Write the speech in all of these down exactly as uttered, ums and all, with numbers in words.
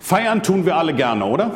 Feiern tun wir alle gerne, oder?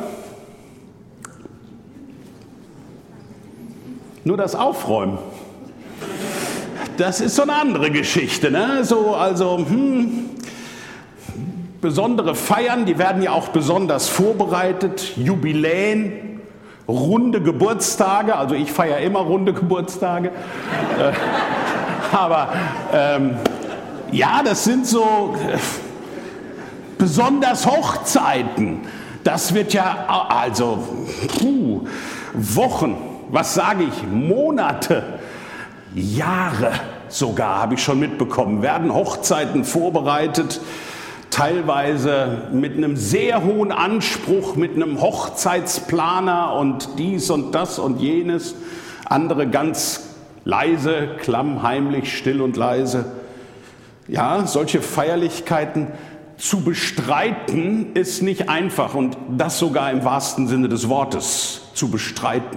Nur das Aufräumen, das ist so eine andere Geschichte, ne? So, also, hm, besondere Feiern, die werden ja auch besonders vorbereitet, Jubiläen, runde Geburtstage, also ich feiere immer runde Geburtstage, äh, aber ähm, ja, das sind so äh, besonders Hochzeiten, das wird ja, also, puh, Wochen, was sage ich, Monate, Jahre sogar, habe ich schon mitbekommen, werden Hochzeiten vorbereitet, teilweise mit einem sehr hohen Anspruch, mit einem Hochzeitsplaner und dies und das und jenes, andere ganz leise, klammheimlich, still und leise. Ja, solche Feierlichkeiten zu bestreiten ist nicht einfach und das sogar im wahrsten Sinne des Wortes, zu bestreiten.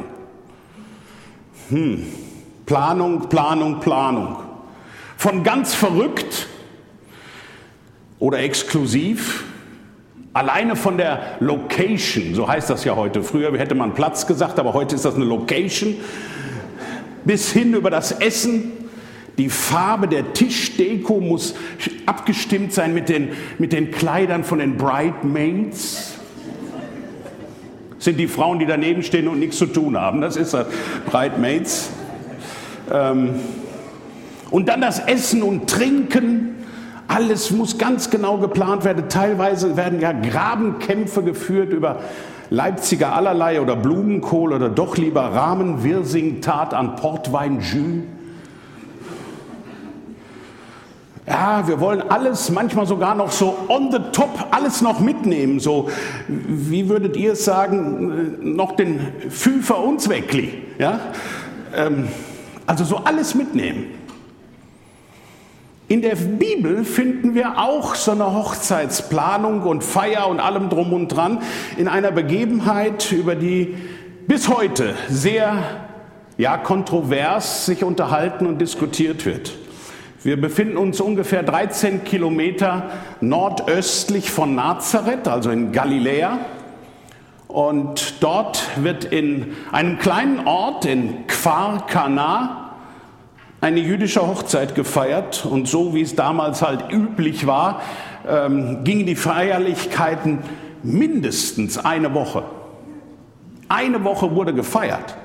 Hm. Planung, Planung, Planung. Von ganz verrückt oder exklusiv, alleine von der Location, so heißt das ja heute. Früher hätte man Platz gesagt, aber heute ist das eine Location. Bis hin über das Essen, die Farbe der Tischdeko muss abgestimmt sein mit den, mit den Kleidern von den Bridesmaids. Sind die Frauen, die daneben stehen und nichts zu tun haben. Das ist das, Bridesmaids. Ähm, und dann das Essen und Trinken. Alles muss ganz genau geplant werden. Teilweise werden ja Grabenkämpfe geführt über Leipziger Allerlei oder Blumenkohl oder doch lieber Rahmenwirsing, Tat an Portwein, Jus. Ja, wir wollen alles, manchmal sogar noch so on the top, alles noch mitnehmen. So, wie würdet ihr es sagen, noch den Fünfer und Zweckli. Ja? Ähm, also so alles mitnehmen. In der Bibel finden wir auch so eine Hochzeitsplanung und Feier und allem drum und dran in einer Begebenheit, über die bis heute sehr ja, kontrovers sich unterhalten und diskutiert wird. Wir befinden uns ungefähr dreizehn Kilometer nordöstlich von Nazareth, also in Galiläa. Und dort wird in einem kleinen Ort in Kfar Kana eine jüdische Hochzeit gefeiert. Und so wie es damals halt üblich war, ähm, gingen die Feierlichkeiten mindestens eine Woche. Eine Woche wurde gefeiert.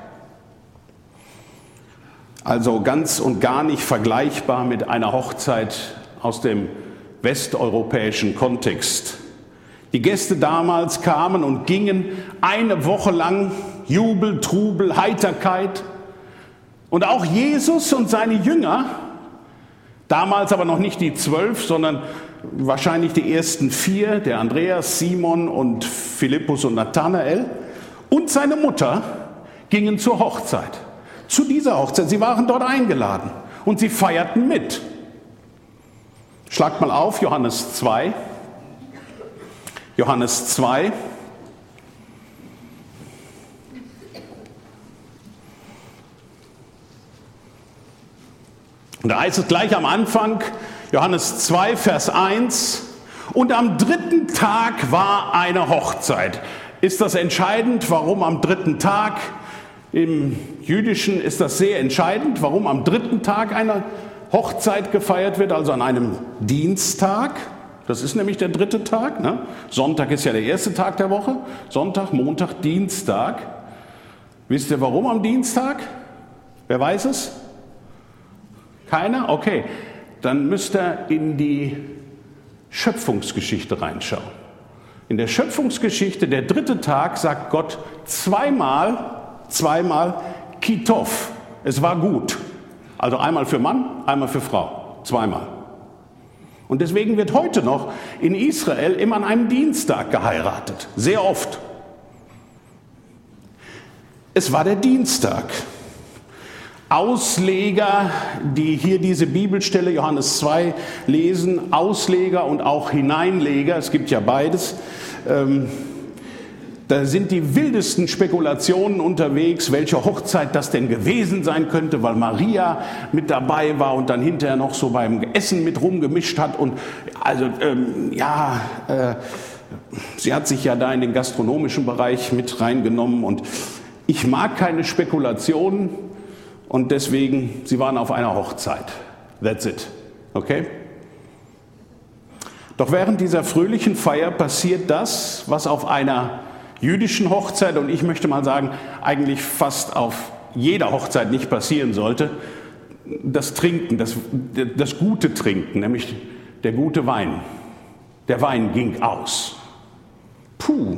Also ganz und gar nicht vergleichbar mit einer Hochzeit aus dem westeuropäischen Kontext. Die Gäste damals kamen und gingen eine Woche lang, Jubel, Trubel, Heiterkeit. Und auch Jesus und seine Jünger, damals aber noch nicht die zwölf, sondern wahrscheinlich die ersten vier, der Andreas, Simon und Philippus und Nathanael, und seine Mutter gingen zur Hochzeit. Zu dieser Hochzeit. Sie waren dort eingeladen und sie feierten mit. Schlagt mal auf, Johannes zwei. Johannes zwei. Und da heißt es gleich am Anfang, Johannes zwei, Vers eins, und am dritten Tag war eine Hochzeit. Ist das entscheidend, warum am dritten Tag? Im Jüdischen ist das sehr entscheidend, warum am dritten Tag eine Hochzeit gefeiert wird, also an einem Dienstag. Das ist nämlich der dritte Tag. Ne? Sonntag ist ja der erste Tag der Woche. Sonntag, Montag, Dienstag. Wisst ihr, warum am Dienstag? Wer weiß es? Keiner? Okay. Dann müsst ihr in die Schöpfungsgeschichte reinschauen. In der Schöpfungsgeschichte, der dritte Tag, sagt Gott zweimal, zweimal Kitov. Es war gut. Also einmal für Mann, einmal für Frau. Zweimal. Und deswegen wird heute noch in Israel immer an einem Dienstag geheiratet. Sehr oft. Es war der Dienstag. Ausleger, die hier diese Bibelstelle Johannes zwei lesen, Ausleger und auch Hineinleger, es gibt ja beides, ähm, da sind die wildesten Spekulationen unterwegs, welche Hochzeit das denn gewesen sein könnte, weil Maria mit dabei war und dann hinterher noch so beim Essen mit rumgemischt hat. Und also ähm, ja, äh, Sie hat sich ja da in den gastronomischen Bereich mit reingenommen und ich mag keine Spekulationen und deswegen, sie waren auf einer Hochzeit. That's it. Okay? Doch während dieser fröhlichen Feier passiert das, was auf einer jüdischen Hochzeit, und ich möchte mal sagen, eigentlich fast auf jeder Hochzeit nicht passieren sollte, das Trinken, das, das gute Trinken, nämlich der gute Wein. Der Wein ging aus. Puh.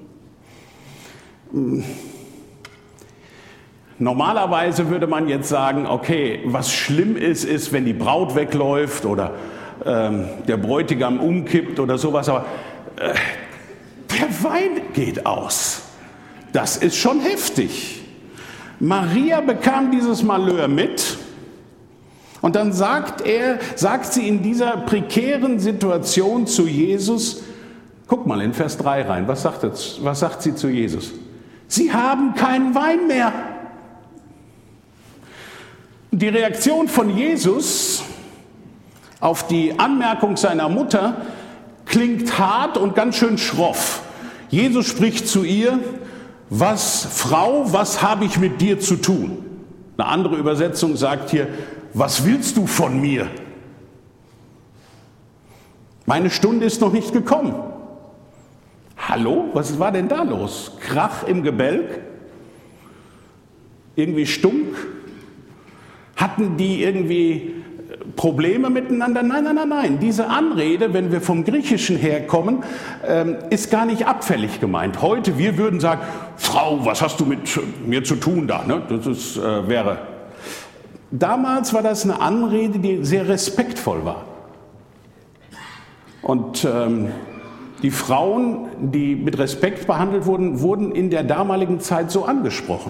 Normalerweise würde man jetzt sagen, okay, was schlimm ist, ist, wenn die Braut wegläuft oder ähm, der Bräutigam umkippt oder sowas, aber äh, der Wein geht aus. Das ist schon heftig. Maria bekam dieses Malheur mit und dann sagt er, sagt sie in dieser prekären Situation zu Jesus, guck mal in Vers drei rein, was sagt, das, was sagt sie zu Jesus? Sie haben keinen Wein mehr. Die Reaktion von Jesus auf die Anmerkung seiner Mutter klingt hart und ganz schön schroff. Jesus spricht zu ihr, was, Frau, was habe ich mit dir zu tun? Eine andere Übersetzung sagt hier, was willst du von mir? Meine Stunde ist noch nicht gekommen. Hallo, was war denn da los? Krach im Gebälk? Irgendwie Stunk? Hatten die irgendwie Probleme miteinander? Nein, nein, nein, nein. Diese Anrede, wenn wir vom Griechischen herkommen, ähm, ist gar nicht abfällig gemeint. Heute, wir würden sagen, Frau, was hast du mit mir zu tun da? Ne? Das ist, äh, wäre. Damals war das eine Anrede, die sehr respektvoll war. Und ähm, die Frauen, die mit Respekt behandelt wurden, wurden in der damaligen Zeit so angesprochen.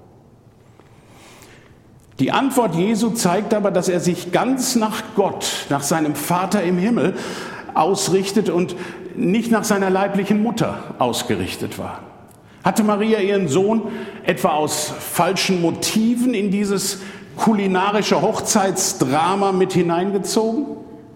Die Antwort Jesu zeigt aber, dass er sich ganz nach Gott, nach seinem Vater im Himmel ausrichtet und nicht nach seiner leiblichen Mutter ausgerichtet war. Hatte Maria ihren Sohn etwa aus falschen Motiven in dieses kulinarische Hochzeitsdrama mit hineingezogen?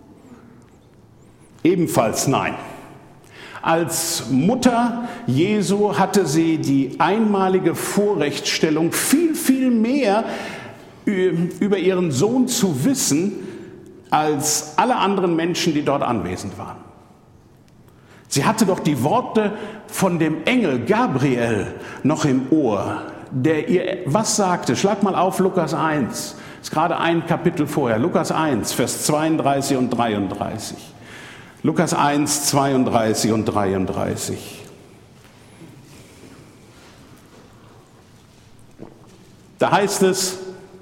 Ebenfalls nein. Als Mutter Jesu hatte sie die einmalige Vorrechtsstellung, viel, viel mehr über ihren Sohn zu wissen, als alle anderen Menschen, die dort anwesend waren. Sie hatte doch die Worte von dem Engel Gabriel noch im Ohr, der ihr was sagte. Schlag mal auf Lukas eins, das ist gerade ein Kapitel vorher. Lukas eins, Vers zweiunddreißig und dreiunddreißig. Lukas eins, zweiunddreißig und dreiunddreißig. Da heißt es,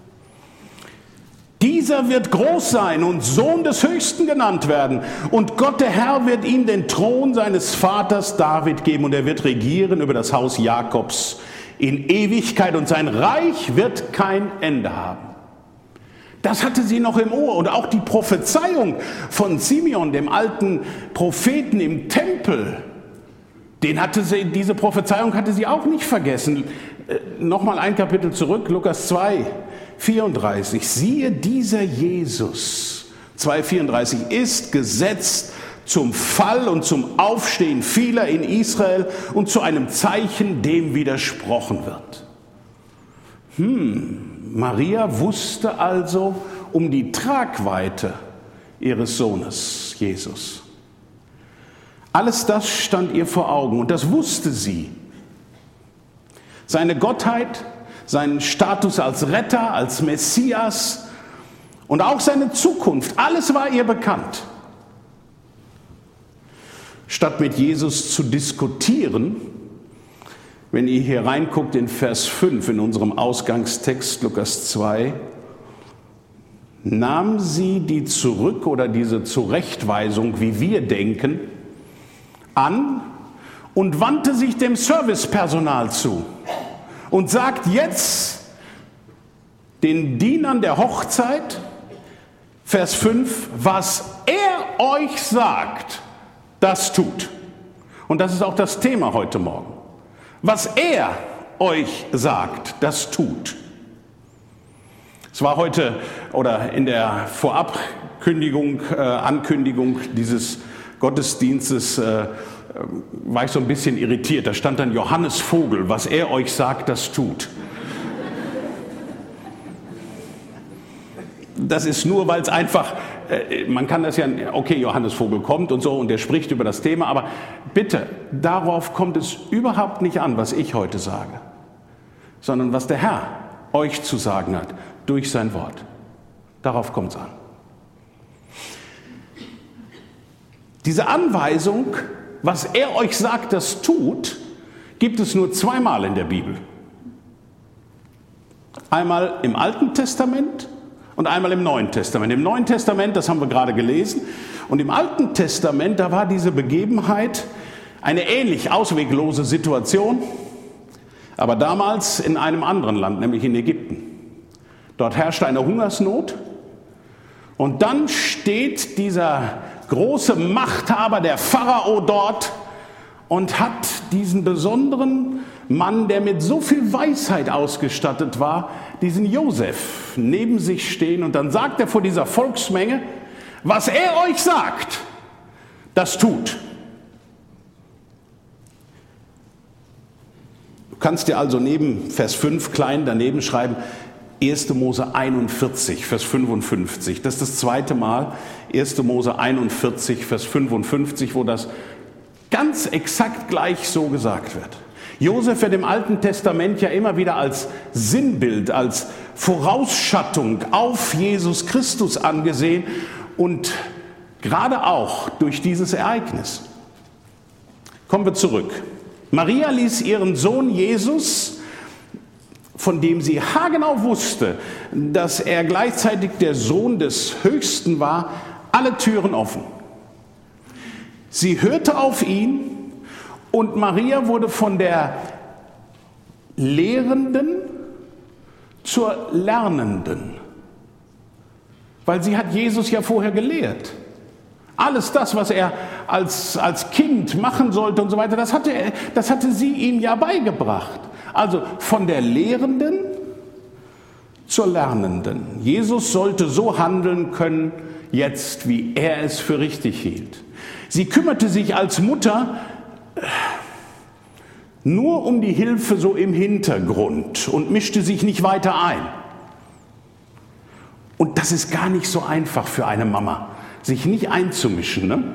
dieser wird groß sein und Sohn des Höchsten genannt werden. Und Gott, der Herr, wird ihm den Thron seines Vaters David geben und er wird regieren über das Haus Jakobs in Ewigkeit und sein Reich wird kein Ende haben. Das hatte sie noch im Ohr. Und auch die Prophezeiung von Simeon, dem alten Propheten im Tempel, den hatte sie, diese Prophezeiung hatte sie auch nicht vergessen. Äh, Nochmal ein Kapitel zurück, Lukas zwei. vierunddreißig, siehe, dieser Jesus, zwei vierunddreißig, ist gesetzt zum Fall und zum Aufstehen vieler in Israel und zu einem Zeichen, dem widersprochen wird. Hm, Maria wusste also um die Tragweite ihres Sohnes, Jesus. Alles das stand ihr vor Augen und das wusste sie. Seine Gottheit, seinen Status als Retter, als Messias und auch seine Zukunft, alles war ihr bekannt. Statt mit Jesus zu diskutieren, wenn ihr hier reinguckt in Vers fünf in unserem Ausgangstext Lukas zwei, nahm sie die Zurück- oder diese Zurechtweisung, wie wir denken, an und wandte sich dem Servicepersonal zu. Und sagt jetzt den Dienern der Hochzeit, Vers fünf, was er euch sagt, das tut. Und das ist auch das Thema heute Morgen. Was er euch sagt, das tut. Es war heute oder in der Vorabkündigung, äh, Ankündigung dieses Gottesdienstes äh, war ich so ein bisschen irritiert. Da stand dann Johannes Vogel, was er euch sagt, das tut. Das ist nur, weil es einfach, man kann das ja, okay, Johannes Vogel kommt und so und der spricht über das Thema, aber bitte, darauf kommt es überhaupt nicht an, was ich heute sage, sondern was der Herr euch zu sagen hat durch sein Wort. Darauf kommt es an. Diese Anweisung, was er euch sagt, das tut, gibt es nur zweimal in der Bibel. Einmal im Alten Testament und einmal im Neuen Testament. Im Neuen Testament, das haben wir gerade gelesen, und im Alten Testament, da war diese Begebenheit eine ähnlich ausweglose Situation, aber damals in einem anderen Land, nämlich in Ägypten. Dort herrschte eine Hungersnot und dann steht dieser große Machthaber, der Pharao, dort und hat diesen besonderen Mann, der mit so viel Weisheit ausgestattet war, diesen Josef neben sich stehen, und dann sagt er vor dieser Volksmenge, was er euch sagt, das tut. Du kannst dir also neben Vers fünf klein daneben schreiben, erster Mose einundvierzig, Vers fünfundfünfzig. Das ist das zweite Mal, erster Mose einundvierzig, Vers fünfundfünfzig, wo das ganz exakt gleich so gesagt wird. Josef wird im Alten Testament ja immer wieder als Sinnbild, als Vorausschattung auf Jesus Christus angesehen und gerade auch durch dieses Ereignis. Kommen wir zurück. Maria ließ ihren Sohn Jesus, von dem sie haargenau wusste, dass er gleichzeitig der Sohn des Höchsten war, alle Türen offen. Sie hörte auf ihn und Maria wurde von der Lehrenden zur Lernenden, weil sie hat Jesus ja vorher gelehrt. Alles das, was er als, als Kind machen sollte und so weiter, das hatte, er, das hatte sie ihm ja beigebracht. Also von der Lehrenden zur Lernenden. Jesus sollte so handeln können, jetzt, wie er es für richtig hielt. Sie kümmerte sich als Mutter nur um die Hilfe so im Hintergrund und mischte sich nicht weiter ein. Und das ist gar nicht so einfach für eine Mama, sich nicht einzumischen, ne?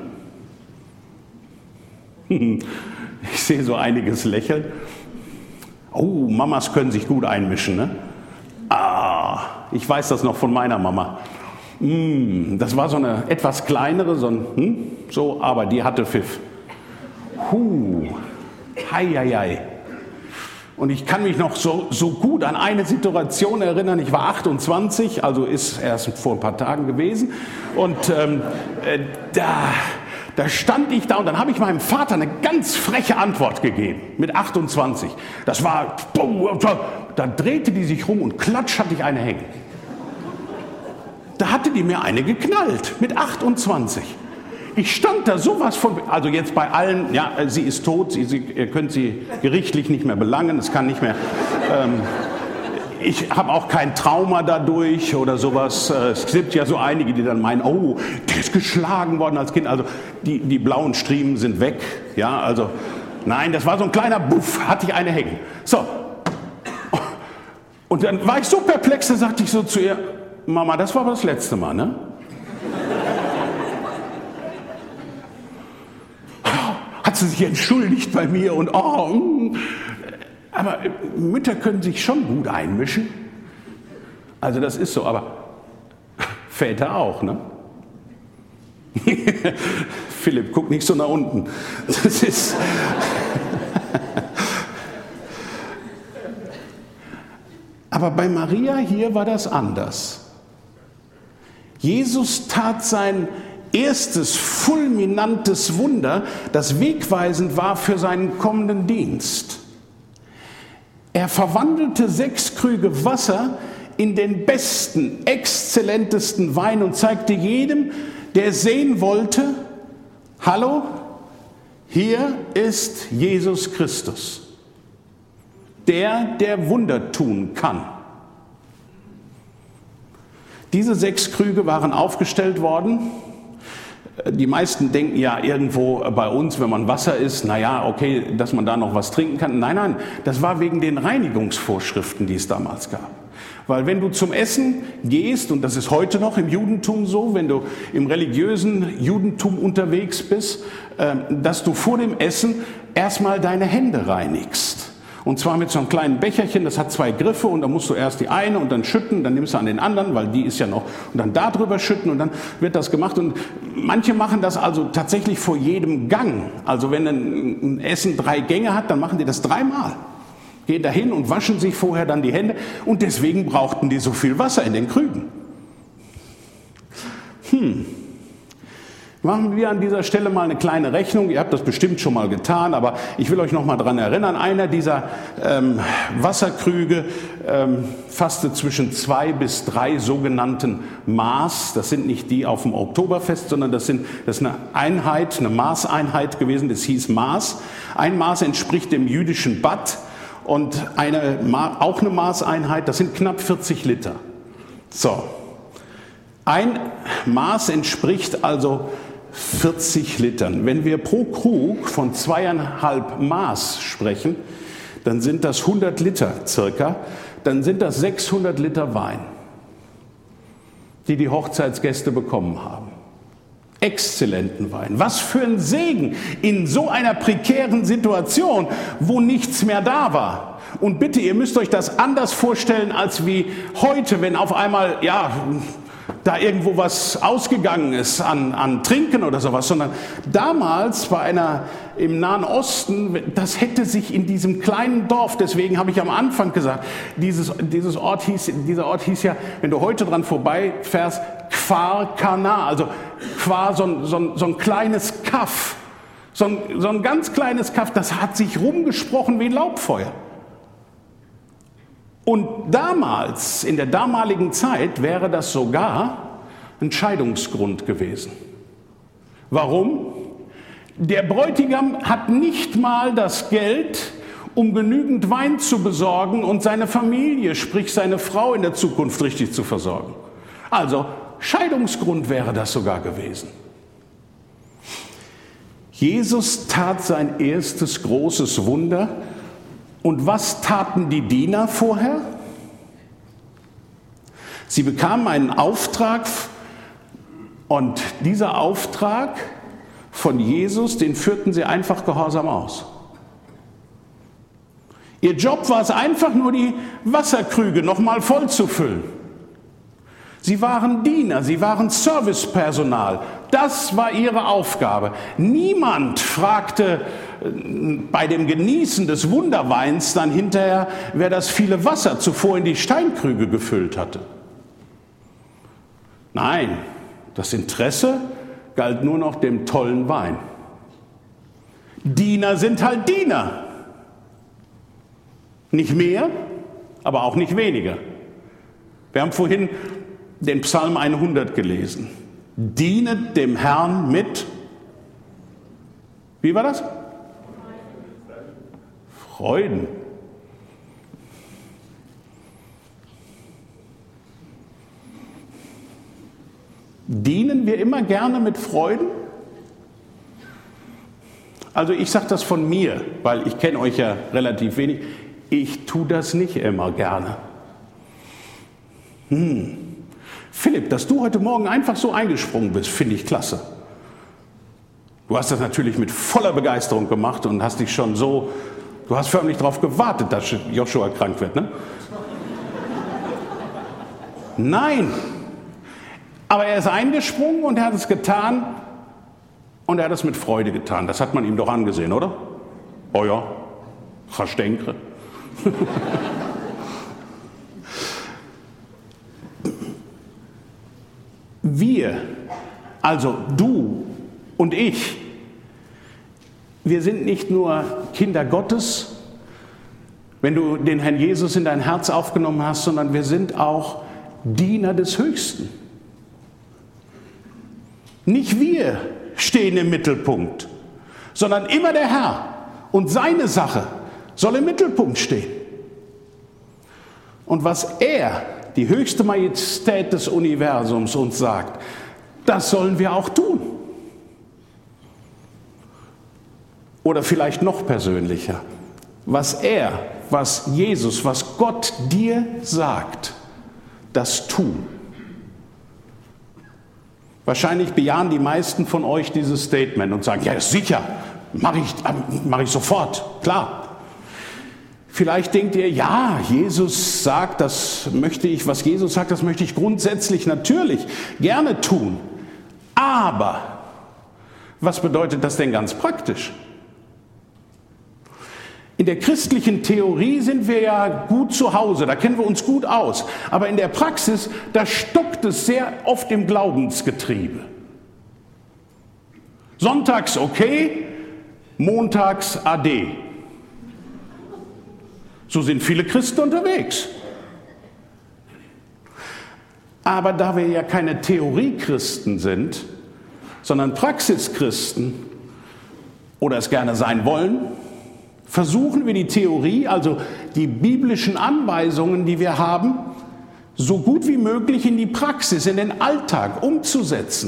Ich sehe so einiges lächeln. Oh, Mamas können sich gut einmischen, ne? Ah, ich weiß das noch von meiner Mama. Mm, das war so eine etwas kleinere, so, ein, hm, so, aber die hatte Pfiff. Huh, hei, hei, hei. Und ich kann mich noch so, so gut an eine Situation erinnern. Ich war achtundzwanzig, also ist erst vor ein paar Tagen gewesen. Und ähm, äh, da, da stand ich da und dann habe ich meinem Vater eine ganz freche Antwort gegeben. Mit achtundzwanzig. Das war, da drehte die sich rum und klatsch hatte ich eine hängen. Da hatte die mir eine geknallt. Mit achtundzwanzig. Ich stand da sowas von, also jetzt bei allen, ja, sie ist tot, sie, sie, ihr könnt sie gerichtlich nicht mehr belangen, es kann nicht mehr, ähm, ich habe auch kein Trauma dadurch oder sowas. Es gibt ja so einige, die dann meinen, oh, der ist geschlagen worden als Kind, also die, die blauen Striemen sind weg, ja, also nein, das war so ein kleiner Buff, hatte ich eine hängen. So, und dann war ich so perplex, da sagte ich so zu ihr, Mama, das war aber das letzte Mal, ne? Hat sie sich entschuldigt bei mir und oh, mm. Aber Mütter können sich schon gut einmischen. Also das ist so, aber Väter auch, ne? Philipp, guck nicht so nach unten. Das ist aber bei Maria hier war das anders. Jesus tat sein erstes fulminantes Wunder, das wegweisend war für seinen kommenden Dienst. Er verwandelte sechs Krüge Wasser in den besten, exzellentesten Wein und zeigte jedem, der es sehen wollte, hallo, hier ist Jesus Christus, der, der Wunder tun kann. Diese sechs Krüge waren aufgestellt worden. Die meisten denken ja irgendwo bei uns, wenn man Wasser isst, naja, okay, dass man da noch was trinken kann. Nein, nein, das war wegen den Reinigungsvorschriften, die es damals gab. Weil wenn du zum Essen gehst, und das ist heute noch im Judentum so, wenn du im religiösen Judentum unterwegs bist, dass du vor dem Essen erstmal deine Hände reinigst. Und zwar mit so einem kleinen Becherchen, das hat zwei Griffe und dann musst du erst die eine und dann schütten, dann nimmst du an den anderen, weil die ist ja noch, und dann da drüber schütten und dann wird das gemacht. Und manche machen das also tatsächlich vor jedem Gang. Also wenn ein Essen drei Gänge hat, dann machen die das dreimal. Gehen dahin und waschen sich vorher dann die Hände und deswegen brauchten die so viel Wasser in den Krügen. Hm. Machen wir an dieser Stelle mal eine kleine Rechnung. Ihr habt das bestimmt schon mal getan, aber ich will euch noch mal daran erinnern. Einer dieser ähm, Wasserkrüge ähm, fasste zwischen zwei bis drei sogenannten Maß. Das sind nicht die auf dem Oktoberfest, sondern das, sind, das ist eine Einheit, eine Maßeinheit gewesen. Das hieß Maß. Ein Maß entspricht dem jüdischen Bat und eine, auch eine Maßeinheit. Das sind knapp vierzig Liter. So. Ein Maß entspricht also vierzig Litern. Wenn wir pro Krug von zweieinhalb Maß sprechen, dann sind das hundert Liter circa, dann sind das sechshundert Liter Wein, die die Hochzeitsgäste bekommen haben. Exzellenten Wein. Was für ein Segen in so einer prekären Situation, wo nichts mehr da war. Und bitte, ihr müsst euch das anders vorstellen als wie heute, wenn auf einmal, ja, da irgendwo was ausgegangen ist an, an Trinken oder sowas, sondern damals bei einer im Nahen Osten, das hätte sich in diesem kleinen Dorf, deswegen habe ich am Anfang gesagt, dieses, dieses Ort hieß, dieser Ort hieß ja, wenn du heute dran vorbeifährst, Kfar Kana, also Kfar, so ein, so ein, so ein kleines Kaff, so ein, so ein ganz kleines Kaff, das hat sich rumgesprochen wie ein Laubfeuer. Und damals, in der damaligen Zeit, wäre das sogar ein Scheidungsgrund gewesen. Warum? Der Bräutigam hat nicht mal das Geld, um genügend Wein zu besorgen und seine Familie, sprich seine Frau, in der Zukunft richtig zu versorgen. Also Scheidungsgrund wäre das sogar gewesen. Jesus tat sein erstes großes Wunder. Und was taten die Diener vorher? Sie bekamen einen Auftrag und dieser Auftrag von Jesus, den führten sie einfach gehorsam aus. Ihr Job war es einfach nur, die Wasserkrüge nochmal voll zu füllen. Sie waren Diener, sie waren Servicepersonal. Das war ihre Aufgabe. Niemand fragte bei dem Genießen des Wunderweins dann hinterher, wer das viele Wasser zuvor in die Steinkrüge gefüllt hatte. Nein, das Interesse galt nur noch dem tollen Wein. Diener sind halt Diener. Nicht mehr, aber auch nicht weniger. Wir haben vorhin den Psalm hundert gelesen. Dienet dem Herrn mit, wie war das? Freuden. Dienen wir immer gerne mit Freuden? Also ich sage das von mir, weil ich kenne euch ja relativ wenig. Ich tue das nicht immer gerne. Hm. Philipp, dass du heute Morgen einfach so eingesprungen bist, finde ich klasse. Du hast das natürlich mit voller Begeisterung gemacht und hast dich schon so, du hast förmlich darauf gewartet, dass Joshua krank wird, ne? Nein, aber er ist eingesprungen und er hat es getan und er hat es mit Freude getan. Das hat man ihm doch angesehen, oder? Oh ja, verstenkre. Wir, also du und ich, wir sind nicht nur Kinder Gottes, wenn du den Herrn Jesus in dein Herz aufgenommen hast, sondern wir sind auch Diener des Höchsten. Nicht wir stehen im Mittelpunkt, sondern immer der Herr und seine Sache soll im Mittelpunkt stehen. Und was er, die höchste Majestät des Universums, uns sagt, das sollen wir auch tun. Oder vielleicht noch persönlicher, was er, was Jesus, was Gott dir sagt, das tu. Wahrscheinlich bejahen die meisten von euch dieses Statement und sagen, ja sicher, mache ich, mach ich sofort, klar. Vielleicht denkt ihr, ja, Jesus sagt, das möchte ich, was Jesus sagt, das möchte ich grundsätzlich natürlich gerne tun. Aber was bedeutet das denn ganz praktisch? In der christlichen Theorie sind wir ja gut zu Hause, da kennen wir uns gut aus. Aber in der Praxis, da stockt es sehr oft im Glaubensgetriebe. Sonntags okay, montags ade. So sind viele Christen unterwegs. Aber da wir ja keine Theoriechristen sind, sondern Praxischristen oder es gerne sein wollen, versuchen wir die Theorie, also die biblischen Anweisungen, die wir haben, so gut wie möglich in die Praxis, in den Alltag umzusetzen.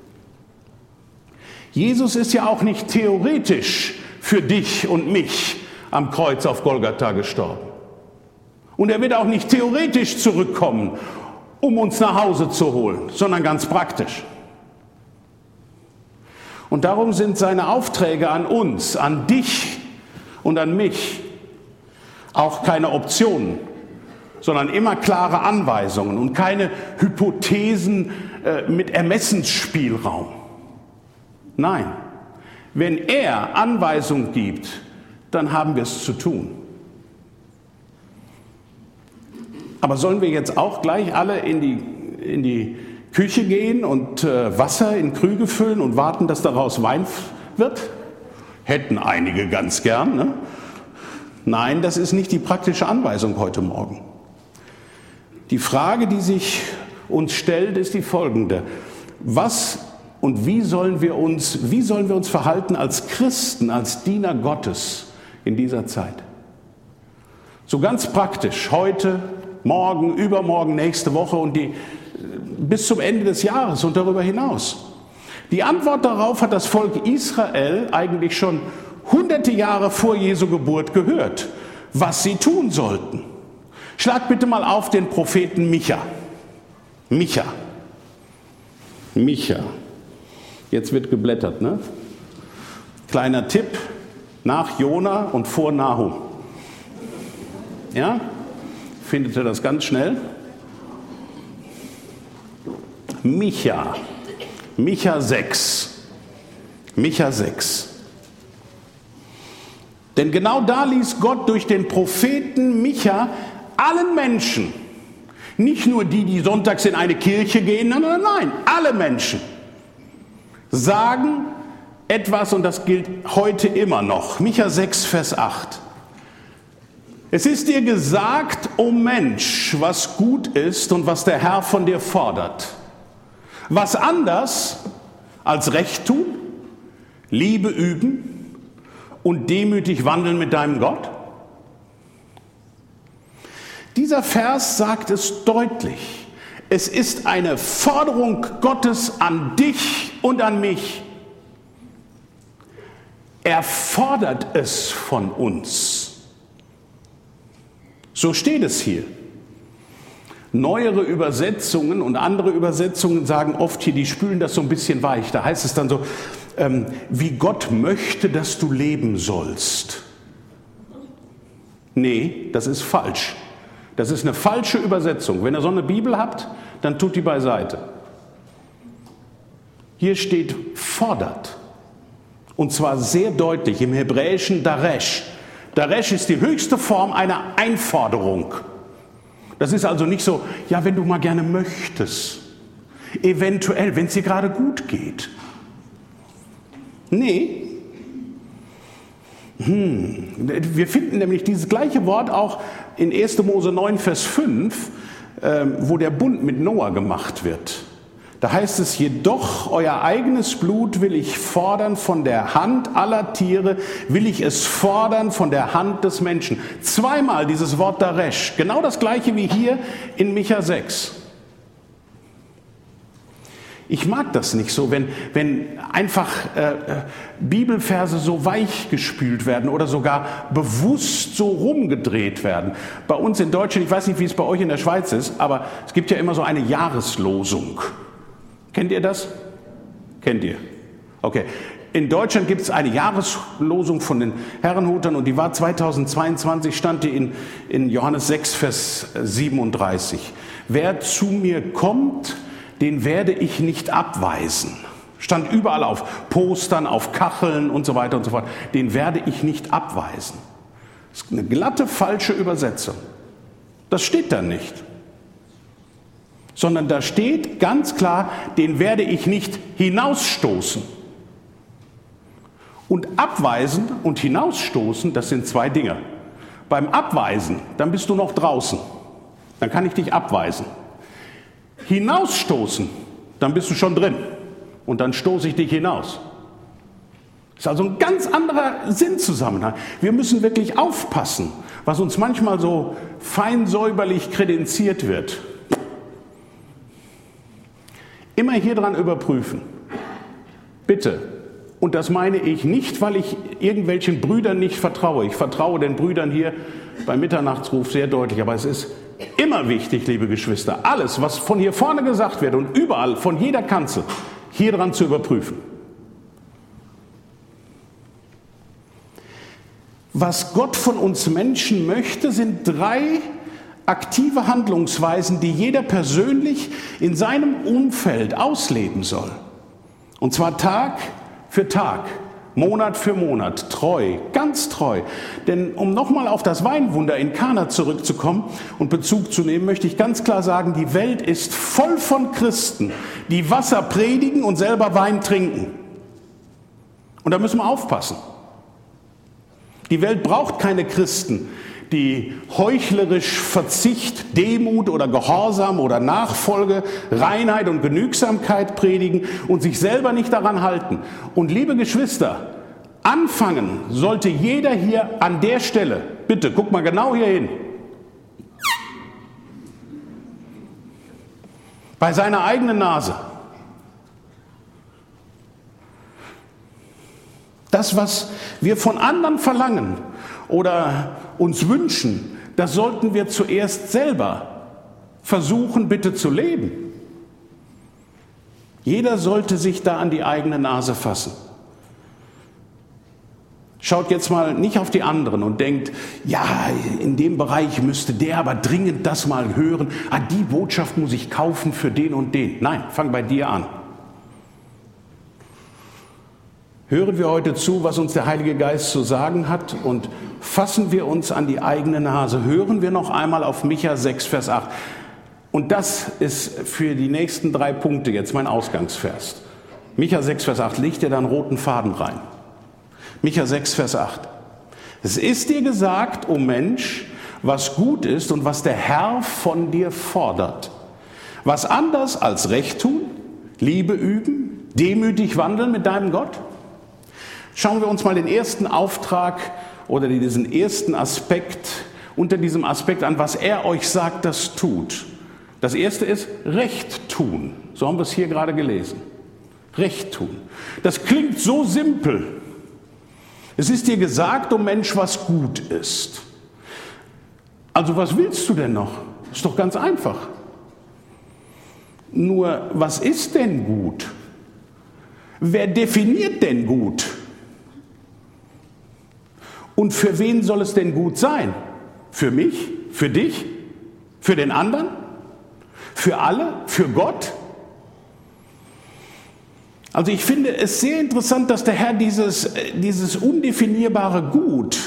Jesus ist ja auch nicht theoretisch für dich und mich am Kreuz auf Golgatha gestorben. Und er wird auch nicht theoretisch zurückkommen, um uns nach Hause zu holen, sondern ganz praktisch. Und darum sind seine Aufträge an uns, an dich und an mich auch keine Optionen, sondern immer klare Anweisungen und keine Hypothesen äh, mit Ermessensspielraum. Nein, wenn er Anweisung gibt, dann haben wir es zu tun. Aber sollen wir jetzt auch gleich alle in die, in die Küche gehen und äh, Wasser in Krüge füllen und warten, dass daraus Wein wird? Hätten einige ganz gern, ne? Nein, das ist nicht die praktische Anweisung heute Morgen. Die Frage, die sich uns stellt, ist die folgende. Was und wie sollen wir uns, wie sollen wir uns verhalten als Christen, als Diener Gottes in dieser Zeit? So ganz praktisch, heute, morgen, übermorgen, nächste Woche und die, bis zum Ende des Jahres und darüber hinaus. Die Antwort darauf hat das Volk Israel eigentlich schon hunderte Jahre vor Jesu Geburt gehört, was sie tun sollten. Schlag bitte mal auf den Propheten Micha. Micha. Micha. Jetzt wird geblättert, ne? Kleiner Tipp, nach Jona und vor Nahum. Ja? Findet ihr das ganz schnell? Micha. Micha sechs. Micha sechs. Denn genau da ließ Gott durch den Propheten Micha allen Menschen, nicht nur die, die sonntags in eine Kirche gehen, nein, nein, nein, alle Menschen, sagen etwas, und das gilt heute immer noch. Micha sechs, Vers acht. Es ist dir gesagt, o Mensch, was gut ist und was der Herr von dir fordert. Was anders als Recht tun, Liebe üben und demütig wandeln mit deinem Gott? Dieser Vers sagt es deutlich. Es ist eine Forderung Gottes an dich und an mich. Er fordert es von uns. So steht es hier. Neuere Übersetzungen und andere Übersetzungen sagen oft hier, die spülen das so ein bisschen weich. Da heißt es dann so, ähm, wie Gott möchte, dass du leben sollst. Nee, das ist falsch. Das ist eine falsche Übersetzung. Wenn ihr so eine Bibel habt, dann tut die beiseite. Hier steht fordert. Und zwar sehr deutlich im Hebräischen Daresh. Daresh ist die höchste Form einer Einforderung. Das ist also nicht so, ja, wenn du mal gerne möchtest. Eventuell, wenn es dir gerade gut geht. Nee. Hm. Wir finden nämlich dieses gleiche Wort auch in erster Mose neun, Vers fünf, ähm, wo der Bund mit Noah gemacht wird. Da heißt es, jedoch euer eigenes Blut will ich fordern von der Hand aller Tiere, will ich es fordern von der Hand des Menschen. Zweimal dieses Wort Daresh, genau das gleiche wie hier in Micha sechs. Ich mag das nicht so, wenn, wenn einfach äh, Bibelverse so weich gespült werden oder sogar bewusst so rumgedreht werden. Bei uns in Deutschland, ich weiß nicht, wie es bei euch in der Schweiz ist, aber es gibt ja immer so eine Jahreslosung. Kennt ihr das? Kennt ihr? Okay. In Deutschland gibt es eine Jahreslosung von den Herrenhutern und die war zweitausendzweiundzwanzig, stand die in, in Johannes sechs, Vers siebenunddreißig. Wer zu mir kommt, den werde ich nicht abweisen. Stand überall auf Postern, auf Kacheln und so weiter und so fort. Den werde ich nicht abweisen. Das ist eine glatte, falsche Übersetzung. Das steht da nicht. Sondern da steht ganz klar, den werde ich nicht hinausstoßen. Und abweisen und hinausstoßen, das sind zwei Dinge. Beim Abweisen, dann bist du noch draußen. Dann kann ich dich abweisen. Hinausstoßen, dann bist du schon drin. Und dann stoße ich dich hinaus. Das ist also ein ganz anderer Sinnzusammenhang. Wir müssen wirklich aufpassen, was uns manchmal so fein säuberlich kredenziert wird. Immer hier dran überprüfen. Bitte. Und das meine ich nicht, weil ich irgendwelchen Brüdern nicht vertraue. Ich vertraue den Brüdern hier beim Mitternachtsruf sehr deutlich. Aber es ist immer wichtig, liebe Geschwister, alles, was von hier vorne gesagt wird und überall, von jeder Kanzel, hier dran zu überprüfen. Was Gott von uns Menschen möchte, sind drei aktive Handlungsweisen, die jeder persönlich in seinem Umfeld ausleben soll. Und zwar Tag für Tag, Monat für Monat, treu, ganz treu. Denn um nochmal auf das Weinwunder in Kana zurückzukommen und Bezug zu nehmen, möchte ich ganz klar sagen, die Welt ist voll von Christen, die Wasser predigen und selber Wein trinken. Und da müssen wir aufpassen. Die Welt braucht keine Christen, die heuchlerisch Verzicht, Demut oder Gehorsam oder Nachfolge, Reinheit und Genügsamkeit predigen und sich selber nicht daran halten. Und liebe Geschwister, anfangen sollte jeder hier an der Stelle. Bitte, guck mal genau hier hin. Bei seiner eigenen Nase. Das, was wir von anderen verlangen oder uns wünschen, das sollten wir zuerst selber versuchen, bitte zu leben. Jeder sollte sich da an die eigene Nase fassen. Schaut jetzt mal nicht auf die anderen und denkt, ja, in dem Bereich müsste der aber dringend das mal hören. Ah, die Botschaft muss ich kaufen für den und den. Nein, fang bei dir an. Hören wir heute zu, was uns der Heilige Geist zu sagen hat und fassen wir uns an die eigene Nase. Hören wir noch einmal auf Micha sechs, Vers acht. Und das ist für die nächsten drei Punkte jetzt mein Ausgangsvers. Micha sechs, Vers acht, leg dir da einen roten Faden rein. Micha sechs, Vers acht. Es ist dir gesagt, o Mensch, was gut ist und was der Herr von dir fordert. Was anders als Recht tun, Liebe üben, demütig wandeln mit deinem Gott? Schauen wir uns mal den ersten Auftrag oder diesen ersten Aspekt unter diesem Aspekt an, was er euch sagt, das tut. Das erste ist Recht tun. So haben wir es hier gerade gelesen. Recht tun. Das klingt so simpel. Es ist dir gesagt, o Mensch, was gut ist. Also was willst du denn noch? Ist doch ganz einfach. Nur, was ist denn gut? Wer definiert denn gut? Und für wen soll es denn gut sein? Für mich? Für dich? Für den anderen? Für alle? Für Gott? Also ich finde es sehr interessant, dass der Herr dieses, dieses undefinierbare Gut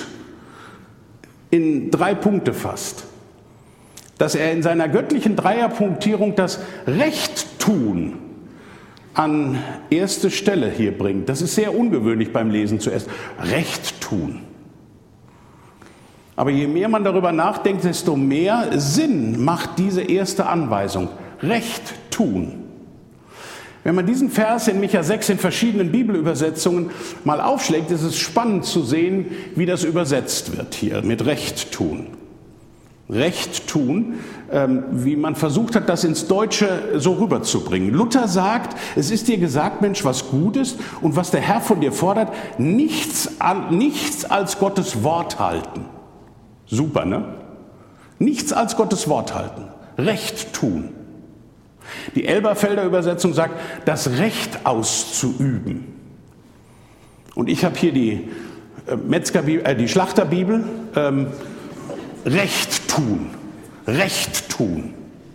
in drei Punkte fasst. Dass er in seiner göttlichen Dreierpunktierung das Recht tun an erste Stelle hier bringt. Das ist sehr ungewöhnlich beim Lesen zuerst. Recht tun. Aber je mehr man darüber nachdenkt, desto mehr Sinn macht diese erste Anweisung. Recht tun. Wenn man diesen Vers in Micha sechs in verschiedenen Bibelübersetzungen mal aufschlägt, ist es spannend zu sehen, wie das übersetzt wird hier mit Recht tun. Recht tun, ähm, wie man versucht hat, das ins Deutsche so rüberzubringen. Luther sagt, es ist dir gesagt, Mensch, was gut ist und was der Herr von dir fordert, nichts, an, nichts als Gottes Wort halten. Super, ne? Nichts als Gottes Wort halten. Recht tun. Die Elberfelder Übersetzung sagt, das Recht auszuüben. Und ich habe hier die, äh, Metzgerbibel, äh, die Schlachterbibel. Ähm, Recht tun. Recht tun.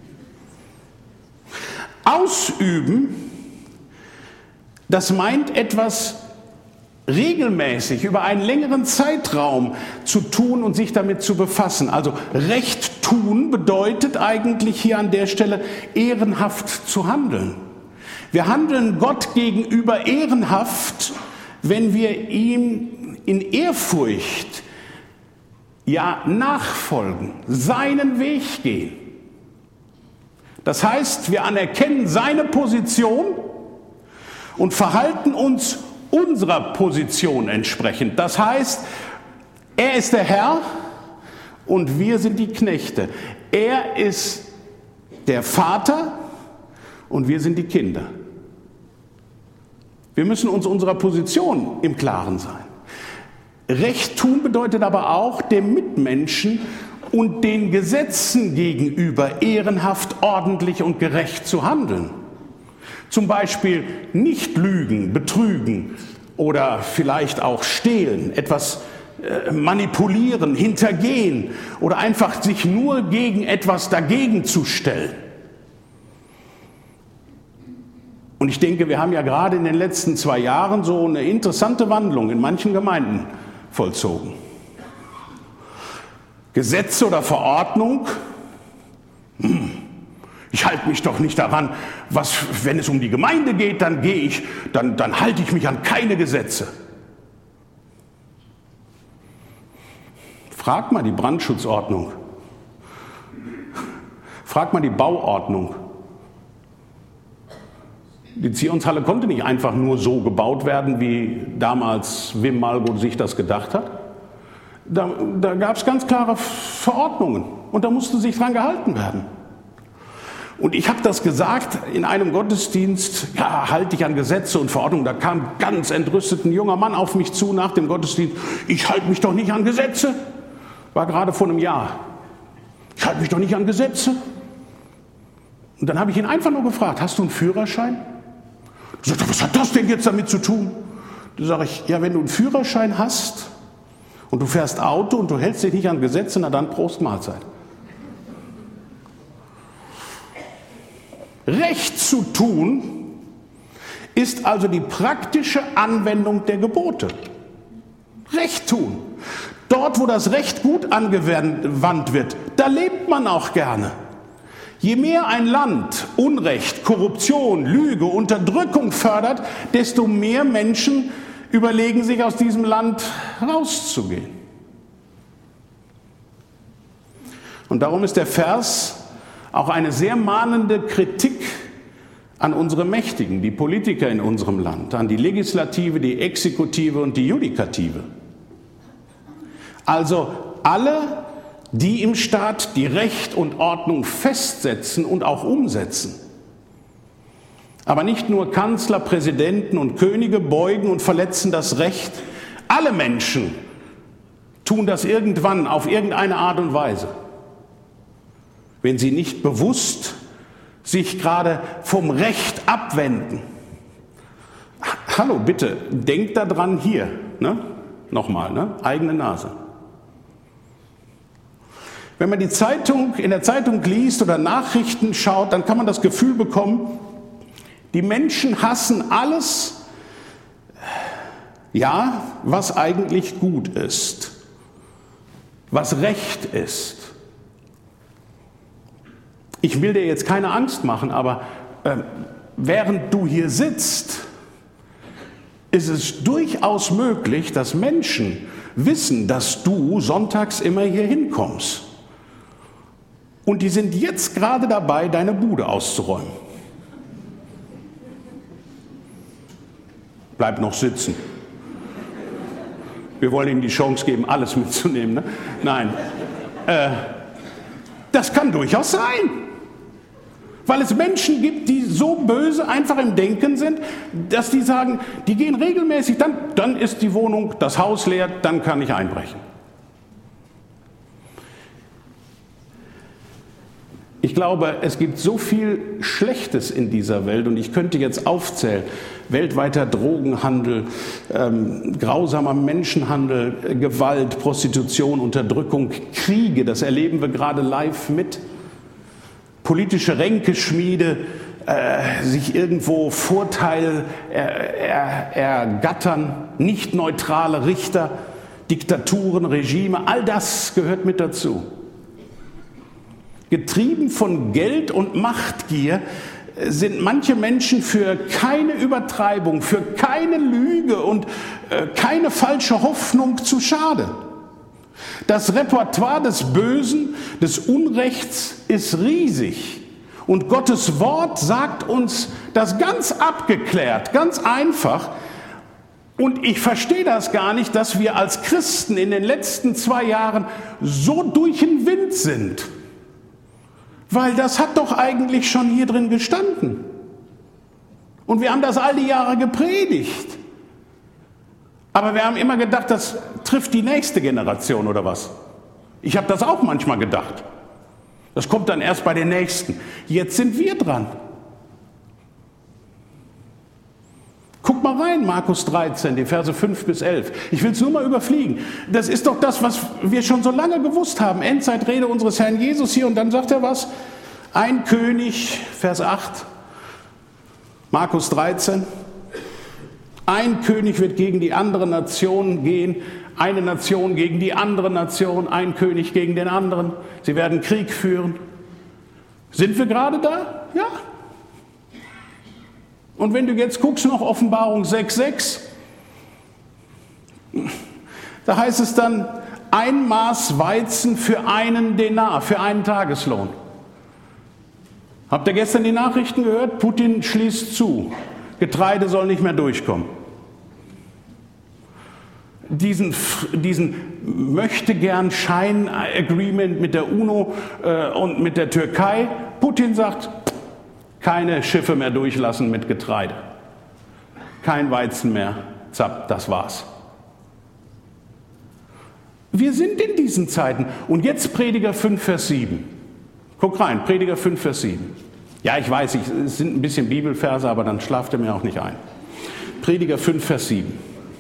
Ausüben, das meint etwas regelmäßig über einen längeren Zeitraum zu tun und sich damit zu befassen. Also Recht tun bedeutet eigentlich hier an der Stelle ehrenhaft zu handeln. Wir handeln Gott gegenüber ehrenhaft, wenn wir ihm in Ehrfurcht ja nachfolgen, seinen Weg gehen. Das heißt, wir anerkennen seine Position und verhalten uns unserer Position entsprechend. Das heißt, er ist der Herr und wir sind die Knechte. Er ist der Vater und wir sind die Kinder. Wir müssen uns unserer Position im Klaren sein. Recht tun bedeutet aber auch, dem Mitmenschen und den Gesetzen gegenüber ehrenhaft, ordentlich und gerecht zu handeln. Zum Beispiel nicht lügen, betrügen oder vielleicht auch stehlen, etwas äh, manipulieren, hintergehen oder einfach sich nur gegen etwas dagegen zu stellen. Und ich denke, wir haben ja gerade in den letzten zwei Jahren so eine interessante Wandlung in manchen Gemeinden vollzogen. Gesetze oder Verordnung, hm, ich halte mich doch nicht daran, was, wenn es um die Gemeinde geht, dann gehe ich, dann, dann halte ich mich an keine Gesetze. Frag mal die Brandschutzordnung. Frag mal die Bauordnung. Die Zionshalle konnte nicht einfach nur so gebaut werden, wie damals Wim Malgo sich das gedacht hat. Da, da gab es ganz klare Verordnungen und da musste sich dran gehalten werden. Und ich habe das gesagt in einem Gottesdienst, ja, halte ich an Gesetze und Verordnungen. Da kam ganz entrüstet ein junger Mann auf mich zu nach dem Gottesdienst. Ich halte mich doch nicht an Gesetze. War gerade vor einem Jahr. Ich halte mich doch nicht an Gesetze. Und dann habe ich ihn einfach nur gefragt, hast du einen Führerschein? Er sagte, was hat das denn jetzt damit zu tun? Da sage ich, ja, wenn du einen Führerschein hast und du fährst Auto und du hältst dich nicht an Gesetze, na dann Prost Mahlzeit. Recht zu tun ist also die praktische Anwendung der Gebote. Recht tun. Dort, wo das Recht gut angewandt wird, da lebt man auch gerne. Je mehr ein Land Unrecht, Korruption, Lüge, Unterdrückung fördert, desto mehr Menschen überlegen sich, aus diesem Land rauszugehen. Und darum ist der Vers auch eine sehr mahnende Kritik an unsere Mächtigen, die Politiker in unserem Land, an die Legislative, die Exekutive und die Judikative. Also alle, die im Staat die Recht und Ordnung festsetzen und auch umsetzen. Aber nicht nur Kanzler, Präsidenten und Könige beugen und verletzen das Recht. Alle Menschen tun das irgendwann auf irgendeine Art und Weise, wenn sie nicht bewusst sich gerade vom Recht abwenden. Hallo, bitte, denkt daran hier, ne? Nochmal, ne? Eigene Nase. Wenn man die Zeitung, in der Zeitung liest oder Nachrichten schaut, dann kann man das Gefühl bekommen, die Menschen hassen alles, ja, was eigentlich gut ist, was Recht ist. Ich will dir jetzt keine Angst machen, aber äh, während du hier sitzt, ist es durchaus möglich, dass Menschen wissen, dass du sonntags immer hier hinkommst. Und die sind jetzt gerade dabei, deine Bude auszuräumen. Bleib noch sitzen. Wir wollen ihnen die Chance geben, alles mitzunehmen. Ne? Nein. Äh, Das kann durchaus sein. Weil es Menschen gibt, die so böse einfach im Denken sind, dass die sagen, die gehen regelmäßig, dann, dann ist die Wohnung, das Haus leer, dann kann ich einbrechen. Ich glaube, es gibt so viel Schlechtes in dieser Welt und ich könnte jetzt aufzählen, weltweiter Drogenhandel, ähm, grausamer Menschenhandel, Gewalt, Prostitution, Unterdrückung, Kriege, das erleben wir gerade live mit. Politische Ränkeschmiede, äh, sich irgendwo Vorteil er, er, ergattern, nicht neutrale Richter, Diktaturen, Regime, all das gehört mit dazu. Getrieben von Geld und Machtgier sind manche Menschen für keine Übertreibung, für keine Lüge und äh, keine falsche Hoffnung zu schade. Das Repertoire des Bösen, des Unrechts ist riesig. Und Gottes Wort sagt uns das ganz abgeklärt, ganz einfach. Und ich verstehe das gar nicht, dass wir als Christen in den letzten zwei Jahren so durch den Wind sind. Weil das hat doch eigentlich schon hier drin gestanden. Und wir haben das all die Jahre gepredigt. Aber wir haben immer gedacht, das trifft die nächste Generation oder was? Ich habe das auch manchmal gedacht. Das kommt dann erst bei den Nächsten. Jetzt sind wir dran. Guck mal rein, Markus dreizehn, die Verse fünf bis elf. Ich will es nur mal überfliegen. Das ist doch das, was wir schon so lange gewusst haben. Endzeitrede unseres Herrn Jesus hier. Und dann sagt er was? Ein König, Vers acht, Markus dreizehn. Ein König wird gegen die andere Nation gehen, eine Nation gegen die andere Nation, ein König gegen den anderen. Sie werden Krieg führen. Sind wir gerade da? Ja. Und wenn du jetzt guckst, noch Offenbarung sechs sechs, da heißt es dann, ein Maß Weizen für einen Denar, für einen Tageslohn. Habt ihr gestern die Nachrichten gehört? Putin schließt zu. Getreide soll nicht mehr durchkommen. Diesen, diesen Möchtegern-Schein-Agreement mit der UNO äh, und mit der Türkei, Putin sagt, keine Schiffe mehr durchlassen mit Getreide. Kein Weizen mehr, zapp, das war's. Wir sind in diesen Zeiten. Und jetzt Prediger fünf, Vers sieben. Guck rein, Prediger fünf, Vers sieben. Ja, ich weiß, ich, es sind ein bisschen Bibelverse, aber dann schlaft er mir auch nicht ein. Prediger fünf, Vers sieben.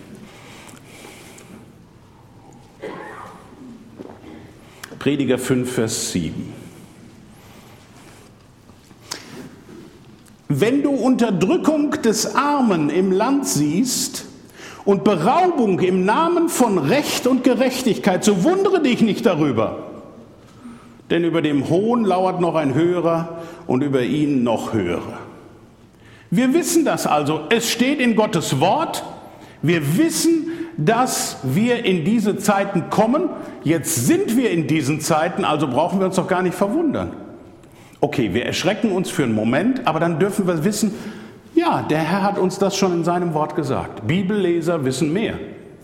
Prediger fünf, Vers sieben. Wenn du Unterdrückung des Armen im Land siehst und Beraubung im Namen von Recht und Gerechtigkeit, so wundere dich nicht darüber. Denn über dem Hohn lauert noch ein höherer und über ihn noch höherer. Wir wissen das also. Es steht in Gottes Wort. Wir wissen, dass wir in diese Zeiten kommen. Jetzt sind wir in diesen Zeiten, also brauchen wir uns doch gar nicht verwundern. Okay, wir erschrecken uns für einen Moment, aber dann dürfen wir wissen, ja, der Herr hat uns das schon in seinem Wort gesagt. Bibelleser wissen mehr.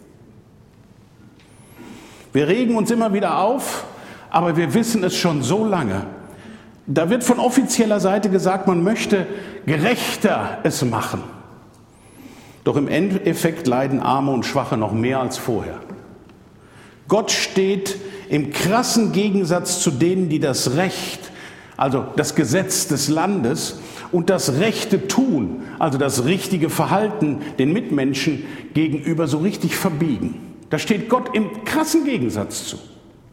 Wir regen uns immer wieder auf, aber wir wissen es schon so lange. Da wird von offizieller Seite gesagt, man möchte gerechter es machen. Doch im Endeffekt leiden Arme und Schwache noch mehr als vorher. Gott steht im krassen Gegensatz zu denen, die das Recht, also das Gesetz des Landes und das Rechte tun, also das richtige Verhalten den Mitmenschen gegenüber so richtig verbiegen. Da steht Gott im krassen Gegensatz zu.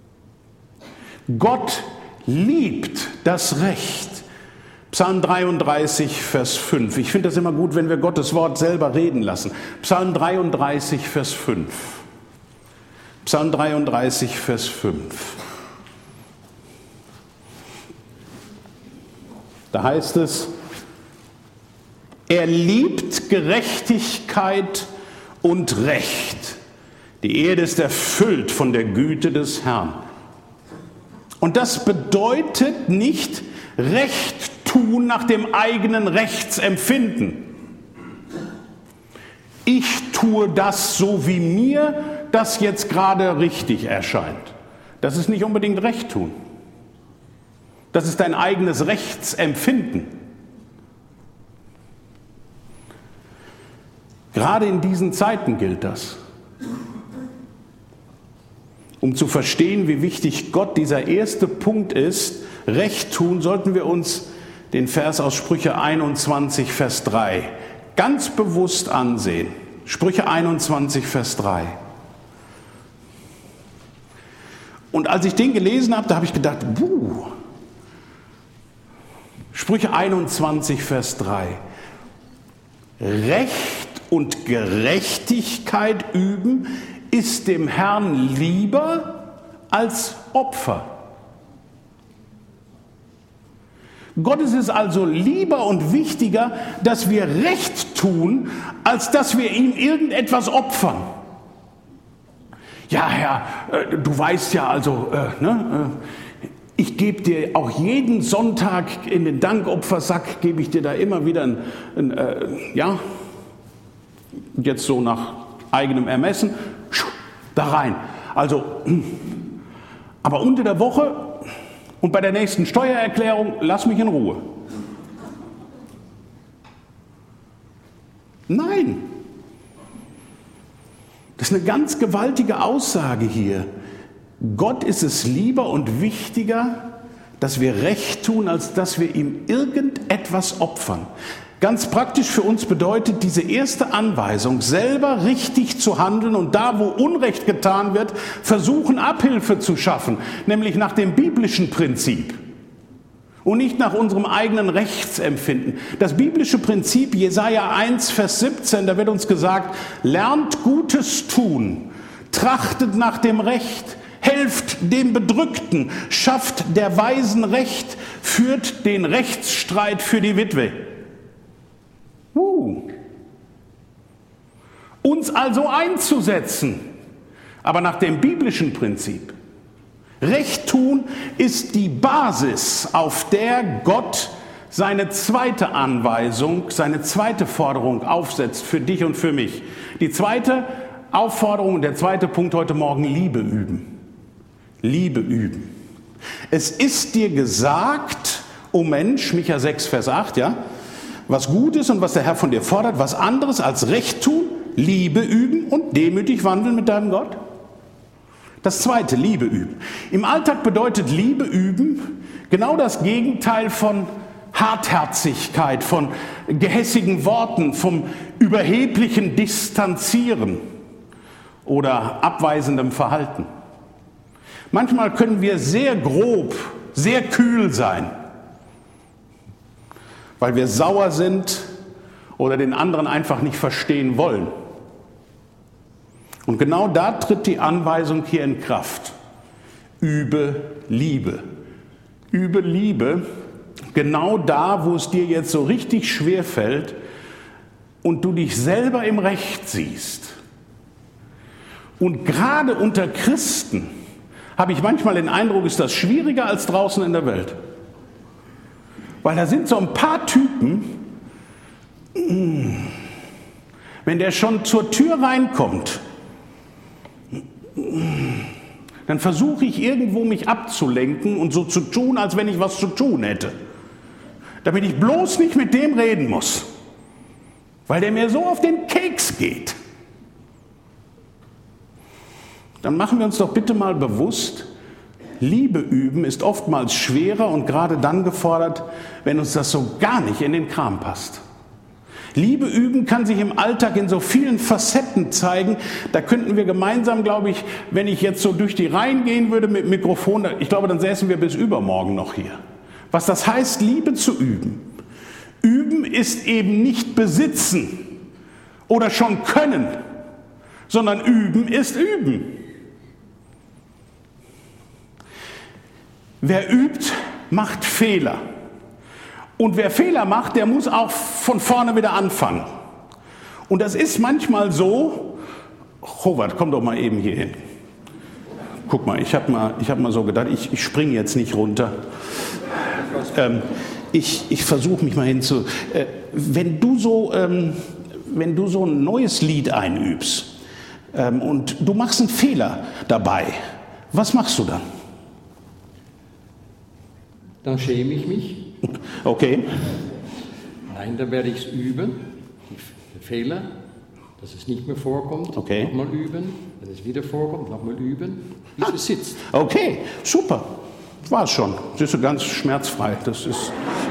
Gott liebt das Recht. Psalm dreiunddreißig, Vers fünf. Ich finde das immer gut, wenn wir Gottes Wort selber reden lassen. Psalm dreiunddreißig, Vers fünf. Psalm dreiunddreißig, Vers fünf. Da heißt es, er liebt Gerechtigkeit und Recht. Die Erde ist erfüllt von der Güte des Herrn. Und das bedeutet nicht Recht tun nach dem eigenen Rechtsempfinden. Ich tue das so, wie mir das jetzt gerade richtig erscheint. Das ist nicht unbedingt Recht tun. Das ist dein eigenes Rechtsempfinden. Gerade in diesen Zeiten gilt das. Um zu verstehen, wie wichtig Gott dieser erste Punkt ist, Recht tun, sollten wir uns den Vers aus Sprüche einundzwanzig, Vers drei ganz bewusst ansehen. Sprüche einundzwanzig, Vers drei. Und als ich den gelesen habe, da habe ich gedacht, buh. Sprüche einundzwanzig, Vers drei. Recht und Gerechtigkeit üben ist dem Herrn lieber als Opfer. Gott ist es also lieber und wichtiger, dass wir Recht tun, als dass wir ihm irgendetwas opfern. Ja, Herr, äh, du weißt ja also, äh, ne, äh, ich gebe dir auch jeden Sonntag in den Dankopfersack, gebe ich dir da immer wieder ein, ein äh, ja, jetzt so nach eigenem Ermessen, da rein. Also, aber unter der Woche und bei der nächsten Steuererklärung, lass mich in Ruhe. Nein. Das ist eine ganz gewaltige Aussage hier. Gott ist es lieber und wichtiger, dass wir Recht tun, als dass wir ihm irgendetwas opfern. Ganz praktisch für uns bedeutet diese erste Anweisung, selber richtig zu handeln und da, wo Unrecht getan wird, versuchen, Abhilfe zu schaffen, nämlich nach dem biblischen Prinzip und nicht nach unserem eigenen Rechtsempfinden. Das biblische Prinzip, Jesaja eins, Vers siebzehn, da wird uns gesagt, lernt Gutes tun, trachtet nach dem Recht, helft dem Bedrückten, schafft der Weisen Recht, führt den Rechtsstreit für die Witwe. Uh. Uns also einzusetzen, aber nach dem biblischen Prinzip. Recht tun ist die Basis, auf der Gott seine zweite Anweisung, seine zweite Forderung aufsetzt für dich und für mich. Die zweite Aufforderung, der zweite Punkt heute Morgen, Liebe üben. Liebe üben. Es ist dir gesagt, o Mensch, Micha sechs, Vers acht, ja, was gut ist und was der Herr von dir fordert, was anderes als Recht tun, Liebe üben und demütig wandeln mit deinem Gott? Das zweite, Liebe üben. Im Alltag bedeutet Liebe üben genau das Gegenteil von Hartherzigkeit, von gehässigen Worten, vom überheblichen Distanzieren oder abweisendem Verhalten. Manchmal können wir sehr grob, sehr kühl sein, weil wir sauer sind oder den anderen einfach nicht verstehen wollen. Und genau da tritt die Anweisung hier in Kraft. Übe Liebe. Übe Liebe genau da, wo es dir jetzt so richtig schwer fällt und du dich selber im Recht siehst. Und gerade unter Christen habe ich manchmal den Eindruck, ist das schwieriger als draußen in der Welt. Weil da sind so ein paar Typen, wenn der schon zur Tür reinkommt, dann versuche ich irgendwo mich abzulenken und so zu tun, als wenn ich was zu tun hätte. Damit ich bloß nicht mit dem reden muss, weil der mir so auf den Keks geht. Dann machen wir uns doch bitte mal bewusst, Liebe üben ist oftmals schwerer und gerade dann gefordert, wenn uns das so gar nicht in den Kram passt. Liebe üben kann sich im Alltag in so vielen Facetten zeigen. Da könnten wir gemeinsam, glaube ich, wenn ich jetzt so durch die Reihen gehen würde mit Mikrofon, ich glaube, dann säßen wir bis übermorgen noch hier. Was das heißt, Liebe zu üben. Üben ist eben nicht besitzen oder schon können, sondern üben ist üben. Wer übt, macht Fehler. Und wer Fehler macht, der muss auch von vorne wieder anfangen. Und das ist manchmal so, Robert, komm doch mal eben hier hin. Guck mal, ich habe mal, ich hab mal so gedacht, ich, ich springe jetzt nicht runter. Ähm, ich ich versuche mich mal hinzu. Äh, wenn du so, ähm, wenn du so ein neues Lied einübst ähm, und du machst einen Fehler dabei, was machst du dann? dann schäme ich mich. Okay. Nein, dann werde ich es üben, den Fehler, dass es nicht mehr vorkommt, okay. Nochmal üben, wenn es wieder vorkommt, nochmal üben, bis ah. es sitzt. Okay, super. War es schon. Das ist ganz schmerzfrei. Das ist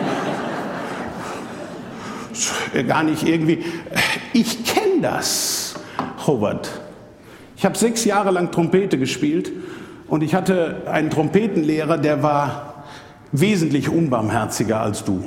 gar nicht irgendwie... Ich kenne das, Howard. Ich habe sechs Jahre lang Trompete gespielt und ich hatte einen Trompetenlehrer, der war wesentlich unbarmherziger als du.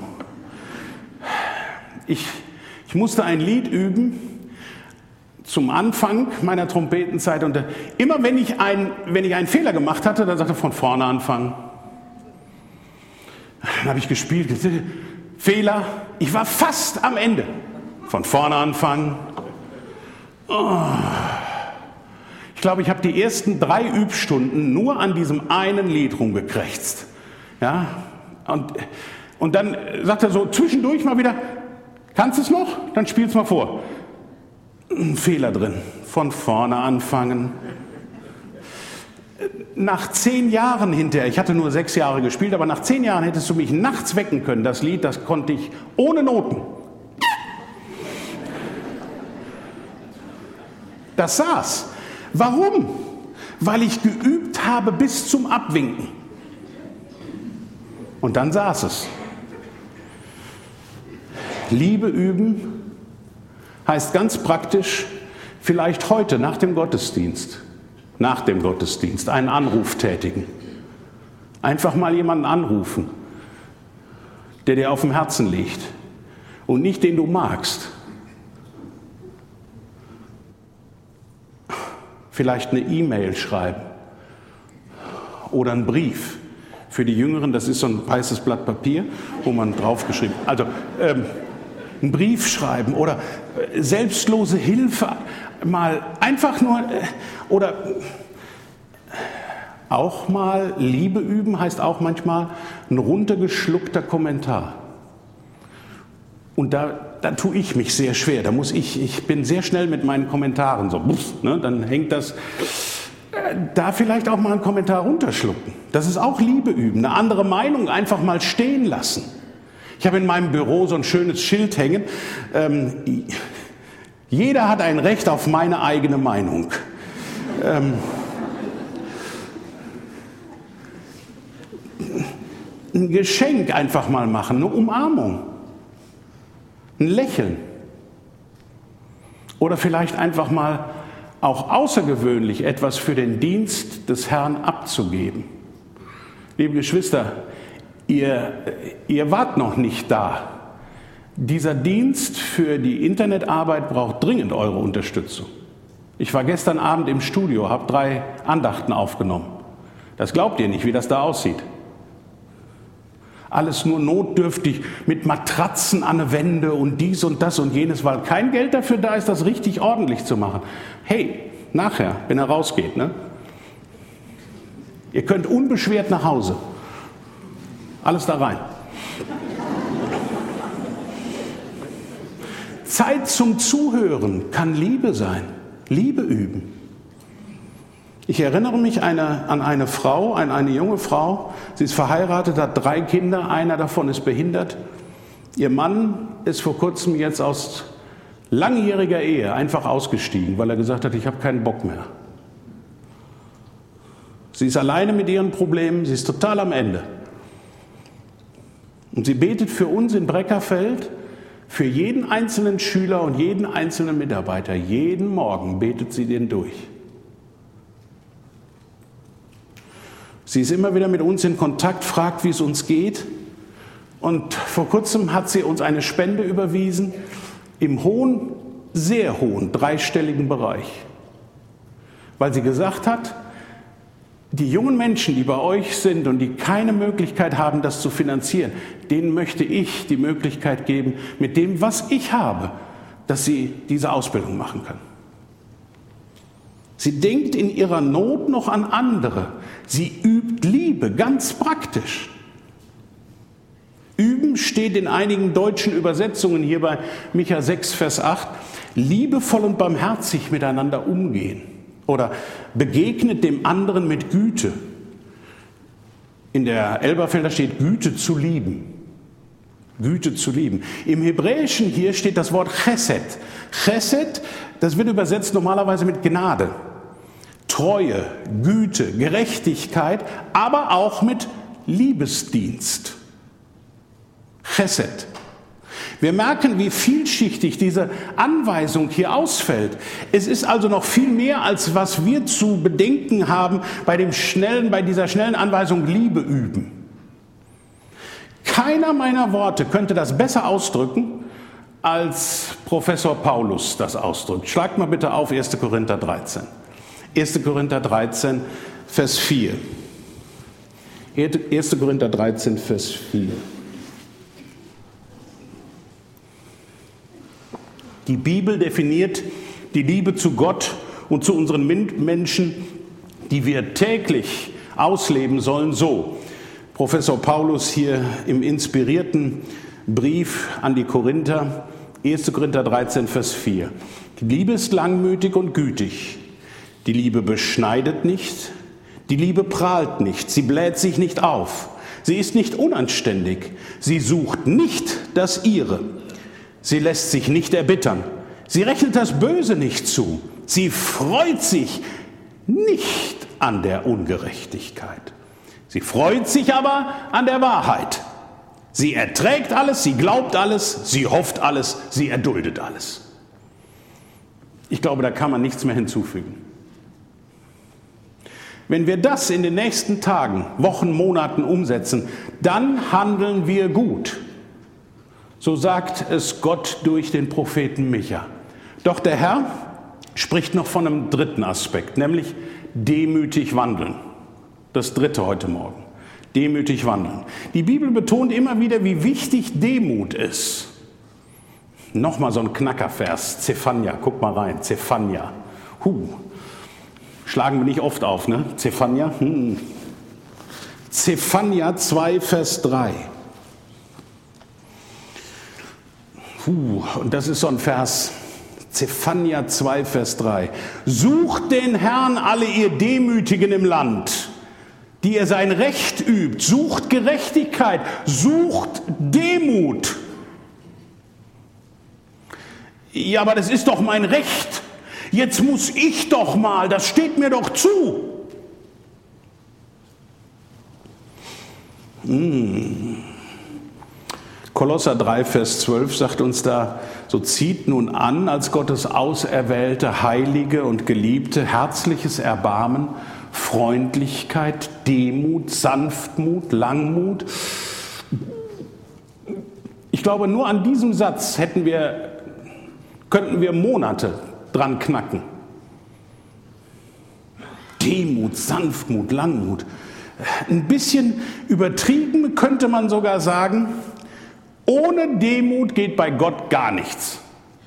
Ich, ich musste ein Lied üben zum Anfang meiner Trompetenzeit und immer wenn ich, ein, wenn ich einen Fehler gemacht hatte, dann sagte er, von vorne anfangen. Dann habe ich gespielt, Fehler, ich war fast am Ende. Von vorne anfangen. Oh. Ich glaube, ich habe die ersten drei Übstunden nur an diesem einen Lied rumgekrächzt. Ja? Und, und dann sagt er so zwischendurch mal wieder, kannst du es noch? Dann spiel's mal vor. Ein Fehler drin. Von vorne anfangen. Nach zehn Jahren hinterher, ich hatte nur sechs Jahre gespielt, aber nach zehn Jahren hättest du mich nachts wecken können. Das Lied, das konnte ich ohne Noten. Das saß. Warum? Weil ich geübt habe bis zum Abwinken. Und dann saß es. Liebe üben heißt ganz praktisch, vielleicht heute nach dem Gottesdienst, nach dem Gottesdienst einen Anruf tätigen. Einfach mal jemanden anrufen, der dir auf dem Herzen liegt und nicht den du magst. Vielleicht eine E-Mail schreiben oder einen Brief. Für die Jüngeren, das ist so ein weißes Blatt Papier, wo man draufgeschrieben hat. Also ähm, einen Brief schreiben oder äh, selbstlose Hilfe mal einfach nur äh, oder äh, auch mal Liebe üben heißt auch manchmal ein runtergeschluckter Kommentar. Und da, da tue ich mich sehr schwer. Da muss ich, ich bin sehr schnell mit meinen Kommentaren so, ne, dann hängt das. Äh, da vielleicht auch mal einen Kommentar runterschlucken. Das ist auch Liebe üben. Eine andere Meinung einfach mal stehen lassen. Ich habe in meinem Büro so ein schönes Schild hängen. Ähm, jeder hat ein Recht auf meine eigene Meinung. Ähm, ein Geschenk einfach mal machen, eine Umarmung. Ein Lächeln. Oder vielleicht einfach mal auch außergewöhnlich etwas für den Dienst des Herrn abzugeben. Liebe Geschwister, ihr, ihr wart noch nicht da. Dieser Dienst für die Internetarbeit braucht dringend eure Unterstützung. Ich war gestern Abend im Studio, habe drei Andachten aufgenommen. Das glaubt ihr nicht, wie das da aussieht. Alles nur notdürftig mit Matratzen an der Wände und dies und das und jenes, weil kein Geld dafür da ist, das richtig ordentlich zu machen. Hey, nachher, wenn er rausgeht, ne? Ihr könnt unbeschwert nach Hause. Alles da rein. Zeit zum Zuhören kann Liebe sein. Liebe üben. Ich erinnere mich eine, an eine Frau, an eine junge Frau. Sie ist verheiratet, hat drei Kinder, einer davon ist behindert. Ihr Mann ist vor kurzem jetzt aus langjähriger Ehe einfach ausgestiegen, weil er gesagt hat, ich habe keinen Bock mehr. Sie ist alleine mit ihren Problemen, sie ist total am Ende. Und sie betet für uns in Breckerfeld, für jeden einzelnen Schüler und jeden einzelnen Mitarbeiter. Jeden Morgen betet sie den durch. Sie ist immer wieder mit uns in Kontakt, fragt, wie es uns geht. Und vor kurzem hat sie uns eine Spende überwiesen im hohen, sehr hohen, dreistelligen Bereich. Weil sie gesagt hat, die jungen Menschen, die bei euch sind und die keine Möglichkeit haben, das zu finanzieren, denen möchte ich die Möglichkeit geben, mit dem, was ich habe, dass sie diese Ausbildung machen können. Sie denkt in ihrer Not noch an andere. Sie übt Liebe, ganz praktisch. Üben steht in einigen deutschen Übersetzungen, hier bei Micha sechs, Vers acht, liebevoll und barmherzig miteinander umgehen. Oder begegnet dem anderen mit Güte. In der Elberfelder steht Güte zu lieben. Güte zu lieben. Im Hebräischen hier steht das Wort Chesed. Chesed, das wird übersetzt normalerweise mit Gnade. Treue, Güte, Gerechtigkeit, aber auch mit Liebesdienst. Chesed. Wir merken, wie vielschichtig diese Anweisung hier ausfällt. Es ist also noch viel mehr, als was wir zu bedenken haben bei dem schnellen, bei dieser schnellen Anweisung Liebe üben. Keiner meiner Worte könnte das besser ausdrücken, als Professor Paulus das ausdrückt. Schlagt mal bitte auf erster Korinther dreizehn. erster Korinther dreizehn, Vers vier. erster Korinther dreizehn, Vers vier. Die Bibel definiert die Liebe zu Gott und zu unseren Mitmenschen, die wir täglich ausleben sollen, so. Professor Paulus hier im inspirierten Brief an die Korinther, erster Korinther dreizehn, Vers vier. Die Liebe ist langmütig und gütig. Die Liebe beschneidet nicht. Die Liebe prahlt nicht. Sie bläht sich nicht auf. Sie ist nicht unanständig. Sie sucht nicht das Ihre. Sie lässt sich nicht erbittern. Sie rechnet das Böse nicht zu. Sie freut sich nicht an der Ungerechtigkeit. Sie freut sich aber an der Wahrheit. Sie erträgt alles, sie glaubt alles, sie hofft alles, sie erduldet alles. Ich glaube, da kann man nichts mehr hinzufügen. Wenn wir das in den nächsten Tagen, Wochen, Monaten umsetzen, dann handeln wir gut. So sagt es Gott durch den Propheten Micha. Doch der Herr spricht noch von einem dritten Aspekt, nämlich demütig wandeln. Das dritte heute Morgen. Demütig wandeln. Die Bibel betont immer wieder, wie wichtig Demut ist. Nochmal so ein Knackervers, Zephania, guck mal rein, Zephania. Huh. Schlagen wir nicht oft auf, ne? Zephania. Hm. Zephania zwei, Vers drei. Puh, und das ist so ein Vers, Zephania zwei, Vers drei. Sucht den Herrn alle ihr Demütigen im Land, die ihr sein Recht übt. Sucht Gerechtigkeit, sucht Demut. Ja, aber das ist doch mein Recht. Jetzt muss ich doch mal, das steht mir doch zu. Hm. Kolosser drei, Vers zwölf sagt uns da, so zieht nun an als Gottes auserwählte, heilige und geliebte, herzliches Erbarmen, Freundlichkeit, Demut, Sanftmut, Langmut. Ich glaube, nur an diesem Satz hätten wir, könnten wir Monate dran knacken. Demut, Sanftmut, Langmut. Ein bisschen übertrieben könnte man sogar sagen, ohne Demut geht bei Gott gar nichts.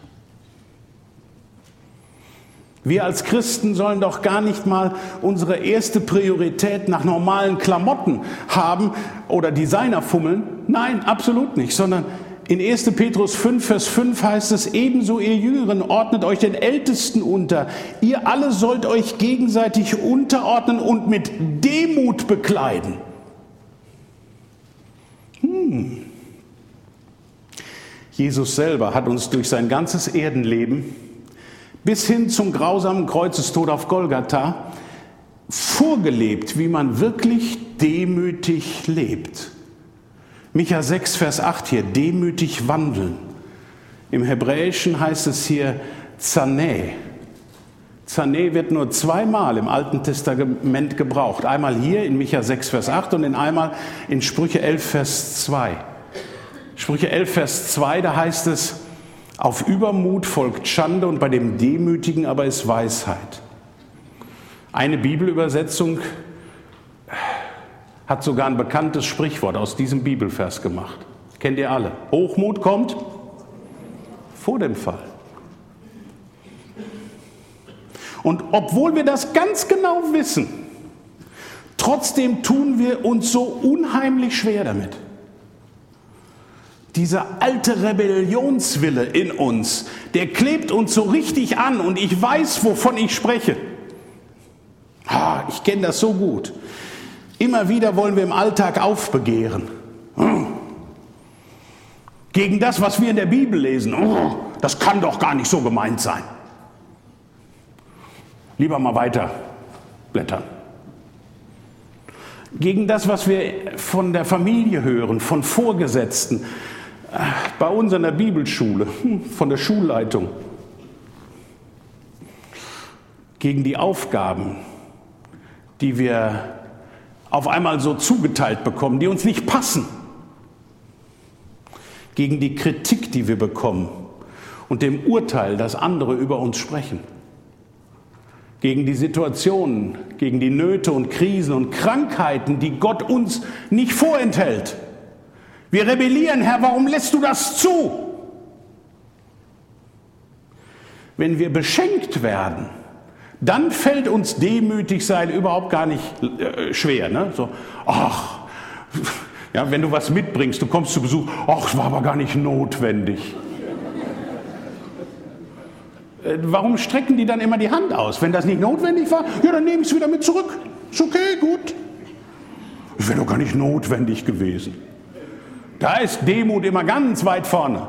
Wir als Christen sollen doch gar nicht mal unsere erste Priorität nach normalen Klamotten haben oder Designer fummeln. Nein, absolut nicht, sondern in erster Petrus fünf, Vers fünf heißt es, ebenso ihr Jüngeren ordnet euch den Ältesten unter. Ihr alle sollt euch gegenseitig unterordnen und mit Demut bekleiden. Hm. Jesus selber hat uns durch sein ganzes Erdenleben bis hin zum grausamen Kreuzestod auf Golgatha vorgelebt, wie man wirklich demütig lebt. Micha sechs, Vers acht hier, demütig wandeln. Im Hebräischen heißt es hier Zaneh. Zaneh wird nur zweimal im Alten Testament gebraucht. Einmal hier in Micha sechs, Vers acht und in einmal in Sprüche elf, Vers zwei. Sprüche elf, Vers zwei, da heißt es, auf Übermut folgt Schande und bei dem Demütigen aber ist Weisheit. Eine Bibelübersetzung hat sogar ein bekanntes Sprichwort aus diesem Bibelvers gemacht. Kennt ihr alle? Hochmut kommt vor dem Fall. Und obwohl wir das ganz genau wissen, trotzdem tun wir uns so unheimlich schwer damit. Dieser alte Rebellionswille in uns, der klebt uns so richtig an und ich weiß, wovon ich spreche. Ah, ich kenne das so gut. Immer wieder wollen wir im Alltag aufbegehren. Gegen das, was wir in der Bibel lesen. Oh, das kann doch gar nicht so gemeint sein. Lieber mal weiter blättern. Gegen das, was wir von der Familie hören, von Vorgesetzten, bei uns in der Bibelschule, von der Schulleitung. Gegen die Aufgaben, die wir auf einmal so zugeteilt bekommen, die uns nicht passen. Gegen die Kritik, die wir bekommen und dem Urteil, das andere über uns sprechen. Gegen die Situationen, gegen die Nöte und Krisen und Krankheiten, die Gott uns nicht vorenthält. Wir rebellieren, Herr, warum lässt du das zu? Wenn wir beschenkt werden, dann fällt uns demütig sein überhaupt gar nicht äh, schwer. Ne? So, ach, ja, wenn du was mitbringst, du kommst zu Besuch, ach, es war aber gar nicht notwendig. äh, warum strecken die dann immer die Hand aus? Wenn das nicht notwendig war, ja, dann nehme ich es wieder mit zurück. Ist okay, gut. Es wäre doch gar nicht notwendig gewesen. Da ist Demut immer ganz weit vorne.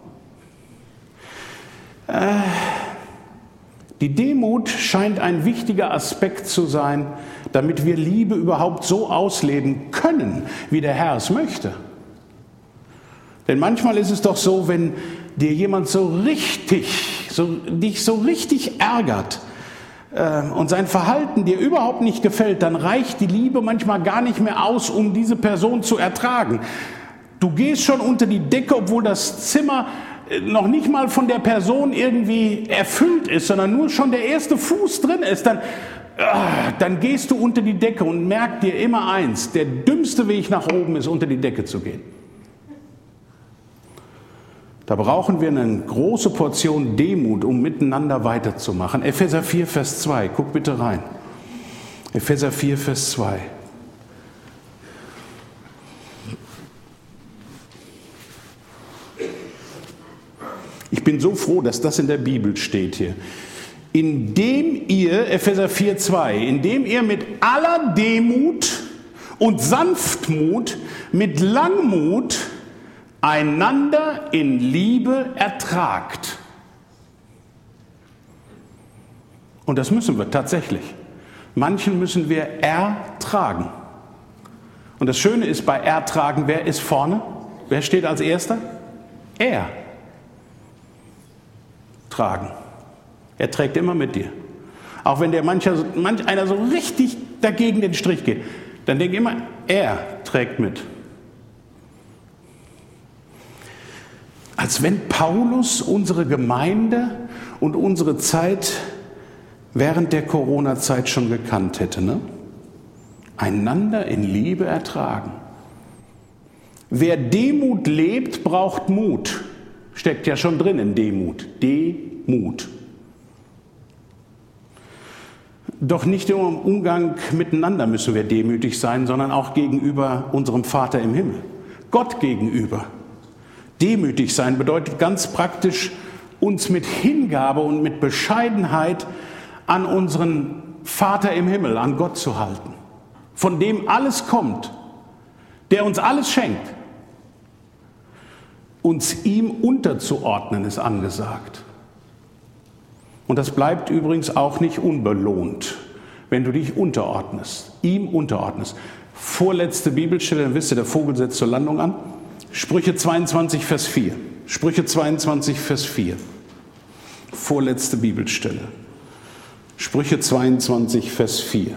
Äh, Die Demut scheint ein wichtiger Aspekt zu sein, damit wir Liebe überhaupt so ausleben können, wie der Herr es möchte. Denn manchmal ist es doch so, wenn dir jemand so richtig, so, dich so richtig ärgert äh, und sein Verhalten dir überhaupt nicht gefällt, dann reicht die Liebe manchmal gar nicht mehr aus, um diese Person zu ertragen. Du gehst schon unter die Decke, obwohl das Zimmer noch nicht mal von der Person irgendwie erfüllt ist, sondern nur schon der erste Fuß drin ist, dann, dann gehst du unter die Decke und merk dir immer eins, der dümmste Weg nach oben ist, unter die Decke zu gehen. Da brauchen wir eine große Portion Demut, um miteinander weiterzumachen. Epheser vier, Vers zwei, guck bitte rein. Epheser vier, Vers zwei. Ich bin so froh, dass das in der Bibel steht hier. Indem ihr, Epheser vier, zwei, indem ihr mit aller Demut und Sanftmut, mit Langmut einander in Liebe ertragt. Und das müssen wir tatsächlich. Manchen müssen wir ertragen. Und das Schöne ist bei ertragen, wer ist vorne? Wer steht als Erster? Er. Tragen. Er trägt immer mit dir. Auch wenn der mancher, manch einer so richtig dagegen den Strich geht, dann denk immer, er trägt mit. Als wenn Paulus unsere Gemeinde und unsere Zeit während der Corona-Zeit schon gekannt hätte. Ne? Einander in Liebe ertragen. Wer Demut lebt, braucht Mut. Steckt ja schon drin in Demut. Demut. Doch nicht nur im Umgang miteinander müssen wir demütig sein, sondern auch gegenüber unserem Vater im Himmel. Gott gegenüber. Demütig sein bedeutet ganz praktisch, uns mit Hingabe und mit Bescheidenheit an unseren Vater im Himmel, an Gott zu halten. Von dem alles kommt, der uns alles schenkt. Uns ihm unterzuordnen ist angesagt. Und das bleibt übrigens auch nicht unbelohnt, wenn du dich unterordnest, ihm unterordnest. Vorletzte Bibelstelle, dann wisst ihr, der Vogel setzt zur Landung an. Sprüche zweiundzwanzig, Vers vier. Sprüche zweiundzwanzig, Vers vier. Vorletzte Bibelstelle. Sprüche zweiundzwanzig, Vers vier.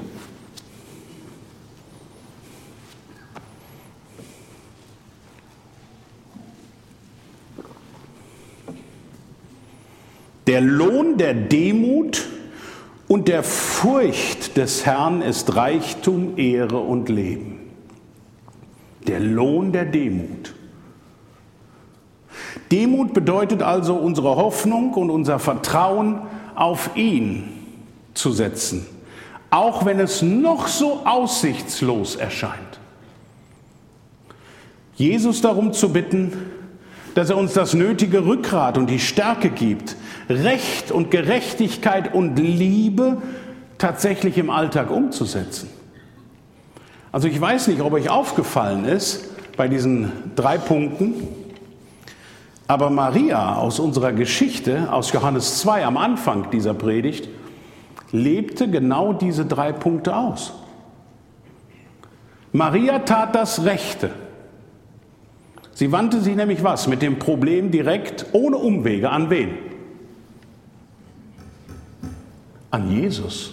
Der Lohn der Demut und der Furcht des Herrn ist Reichtum, Ehre und Leben. Der Lohn der Demut. Demut bedeutet also, unsere Hoffnung und unser Vertrauen auf ihn zu setzen, auch wenn es noch so aussichtslos erscheint. Jesus darum zu bitten, dass er uns das nötige Rückgrat und die Stärke gibt, Recht und Gerechtigkeit und Liebe tatsächlich im Alltag umzusetzen. Also ich weiß nicht, ob euch aufgefallen ist bei diesen drei Punkten, aber Maria aus unserer Geschichte, aus Johannes zwei am Anfang dieser Predigt, lebte genau diese drei Punkte aus. Maria tat das Rechte. Sie wandte sich nämlich was? Mit dem Problem direkt, ohne Umwege, an wen? An Jesus.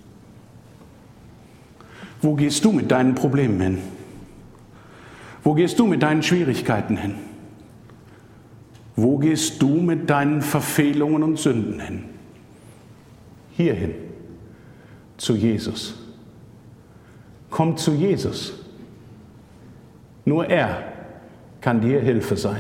Wo gehst du mit deinen Problemen hin? Wo gehst du mit deinen Schwierigkeiten hin? Wo gehst du mit deinen Verfehlungen und Sünden hin? Hierhin, zu Jesus. Komm zu Jesus. Nur er kann dir Hilfe sein.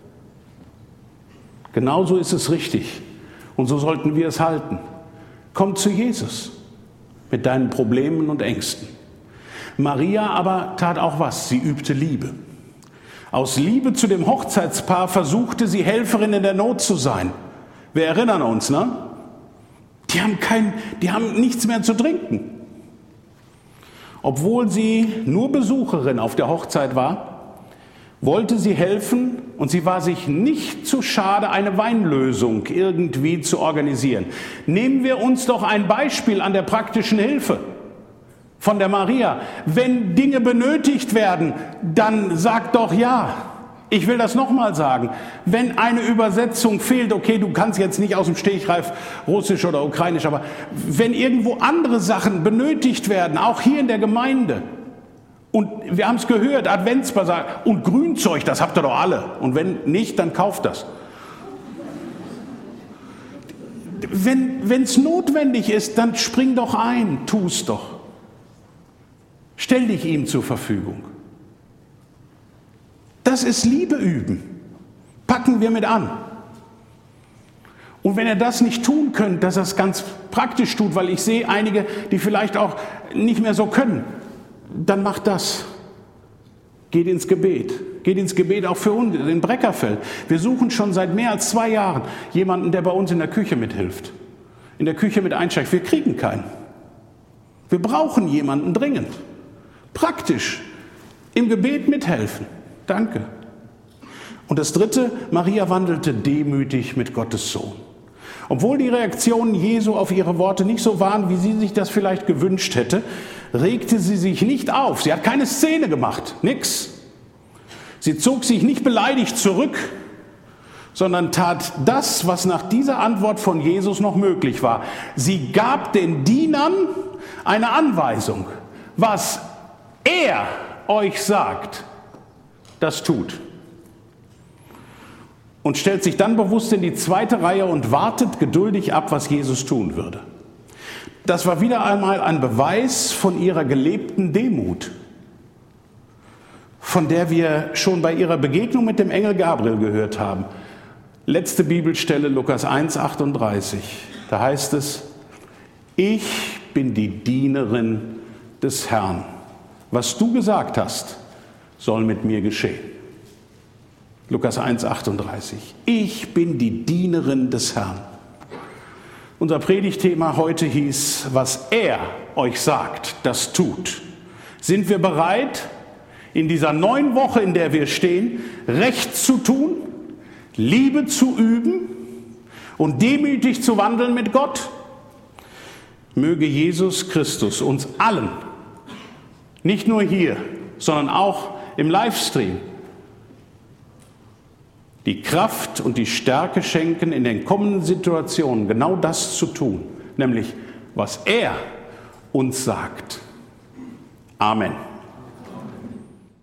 Genauso ist es richtig und so sollten wir es halten. Komm zu Jesus mit deinen Problemen und Ängsten. Maria aber tat auch was, sie übte Liebe. Aus Liebe zu dem Hochzeitspaar versuchte sie, Helferin in der Not zu sein. Wir erinnern uns, ne? Die haben kein, die haben nichts mehr zu trinken. Obwohl sie nur Besucherin auf der Hochzeit war, wollte sie helfen und sie war sich nicht zu schade, eine Weinlösung irgendwie zu organisieren. Nehmen wir uns doch ein Beispiel an der praktischen Hilfe von der Maria. Wenn Dinge benötigt werden, dann sag doch ja. Ich will das nochmal sagen. Wenn eine Übersetzung fehlt, okay, du kannst jetzt nicht aus dem Stegreif Russisch oder Ukrainisch, aber wenn irgendwo andere Sachen benötigt werden, auch hier in der Gemeinde, und wir haben es gehört, Adventsbasar und Grünzeug, das habt ihr doch alle. Und wenn nicht, dann kauft das. Wenn es notwendig ist, dann spring doch ein, tu es doch. Stell dich ihm zur Verfügung. Das ist Liebe üben. Packen wir mit an. Und wenn ihr das nicht tun könnt, dass er es ganz praktisch tut, weil ich sehe einige, die vielleicht auch nicht mehr so können, dann macht das. Geht ins Gebet. Geht ins Gebet auch für uns in Breckerfeld. Wir suchen schon seit mehr als zwei Jahren jemanden, der bei uns in der Küche mithilft. In der Küche mit einsteigt. Wir kriegen keinen. Wir brauchen jemanden dringend. Praktisch. Im Gebet mithelfen. Danke. Und das Dritte, Maria wandelte demütig mit Gottes Sohn. Obwohl die Reaktionen Jesu auf ihre Worte nicht so waren, wie sie sich das vielleicht gewünscht hätte, regte sie sich nicht auf. Sie hat keine Szene gemacht, nix. Sie zog sich nicht beleidigt zurück, sondern tat das, was nach dieser Antwort von Jesus noch möglich war. Sie gab den Dienern eine Anweisung, was er euch sagt, das tut. Und stellt sich dann bewusst in die zweite Reihe und wartet geduldig ab, was Jesus tun würde. Das war wieder einmal ein Beweis von ihrer gelebten Demut, von der wir schon bei ihrer Begegnung mit dem Engel Gabriel gehört haben. Letzte Bibelstelle, Lukas eins, achtunddreißig. Da heißt es, ich bin die Dienerin des Herrn. Was du gesagt hast, soll mit mir geschehen. Lukas eins, achtunddreißig. Ich bin die Dienerin des Herrn. Unser Predigtthema heute hieß, was er euch sagt, das tut. Sind wir bereit, in dieser neuen Woche, in der wir stehen, Recht zu tun, Liebe zu üben und demütig zu wandeln mit Gott? Möge Jesus Christus uns allen, nicht nur hier, sondern auch im Livestream, die Kraft und die Stärke schenken, in den kommenden Situationen genau das zu tun, nämlich was er uns sagt. Amen.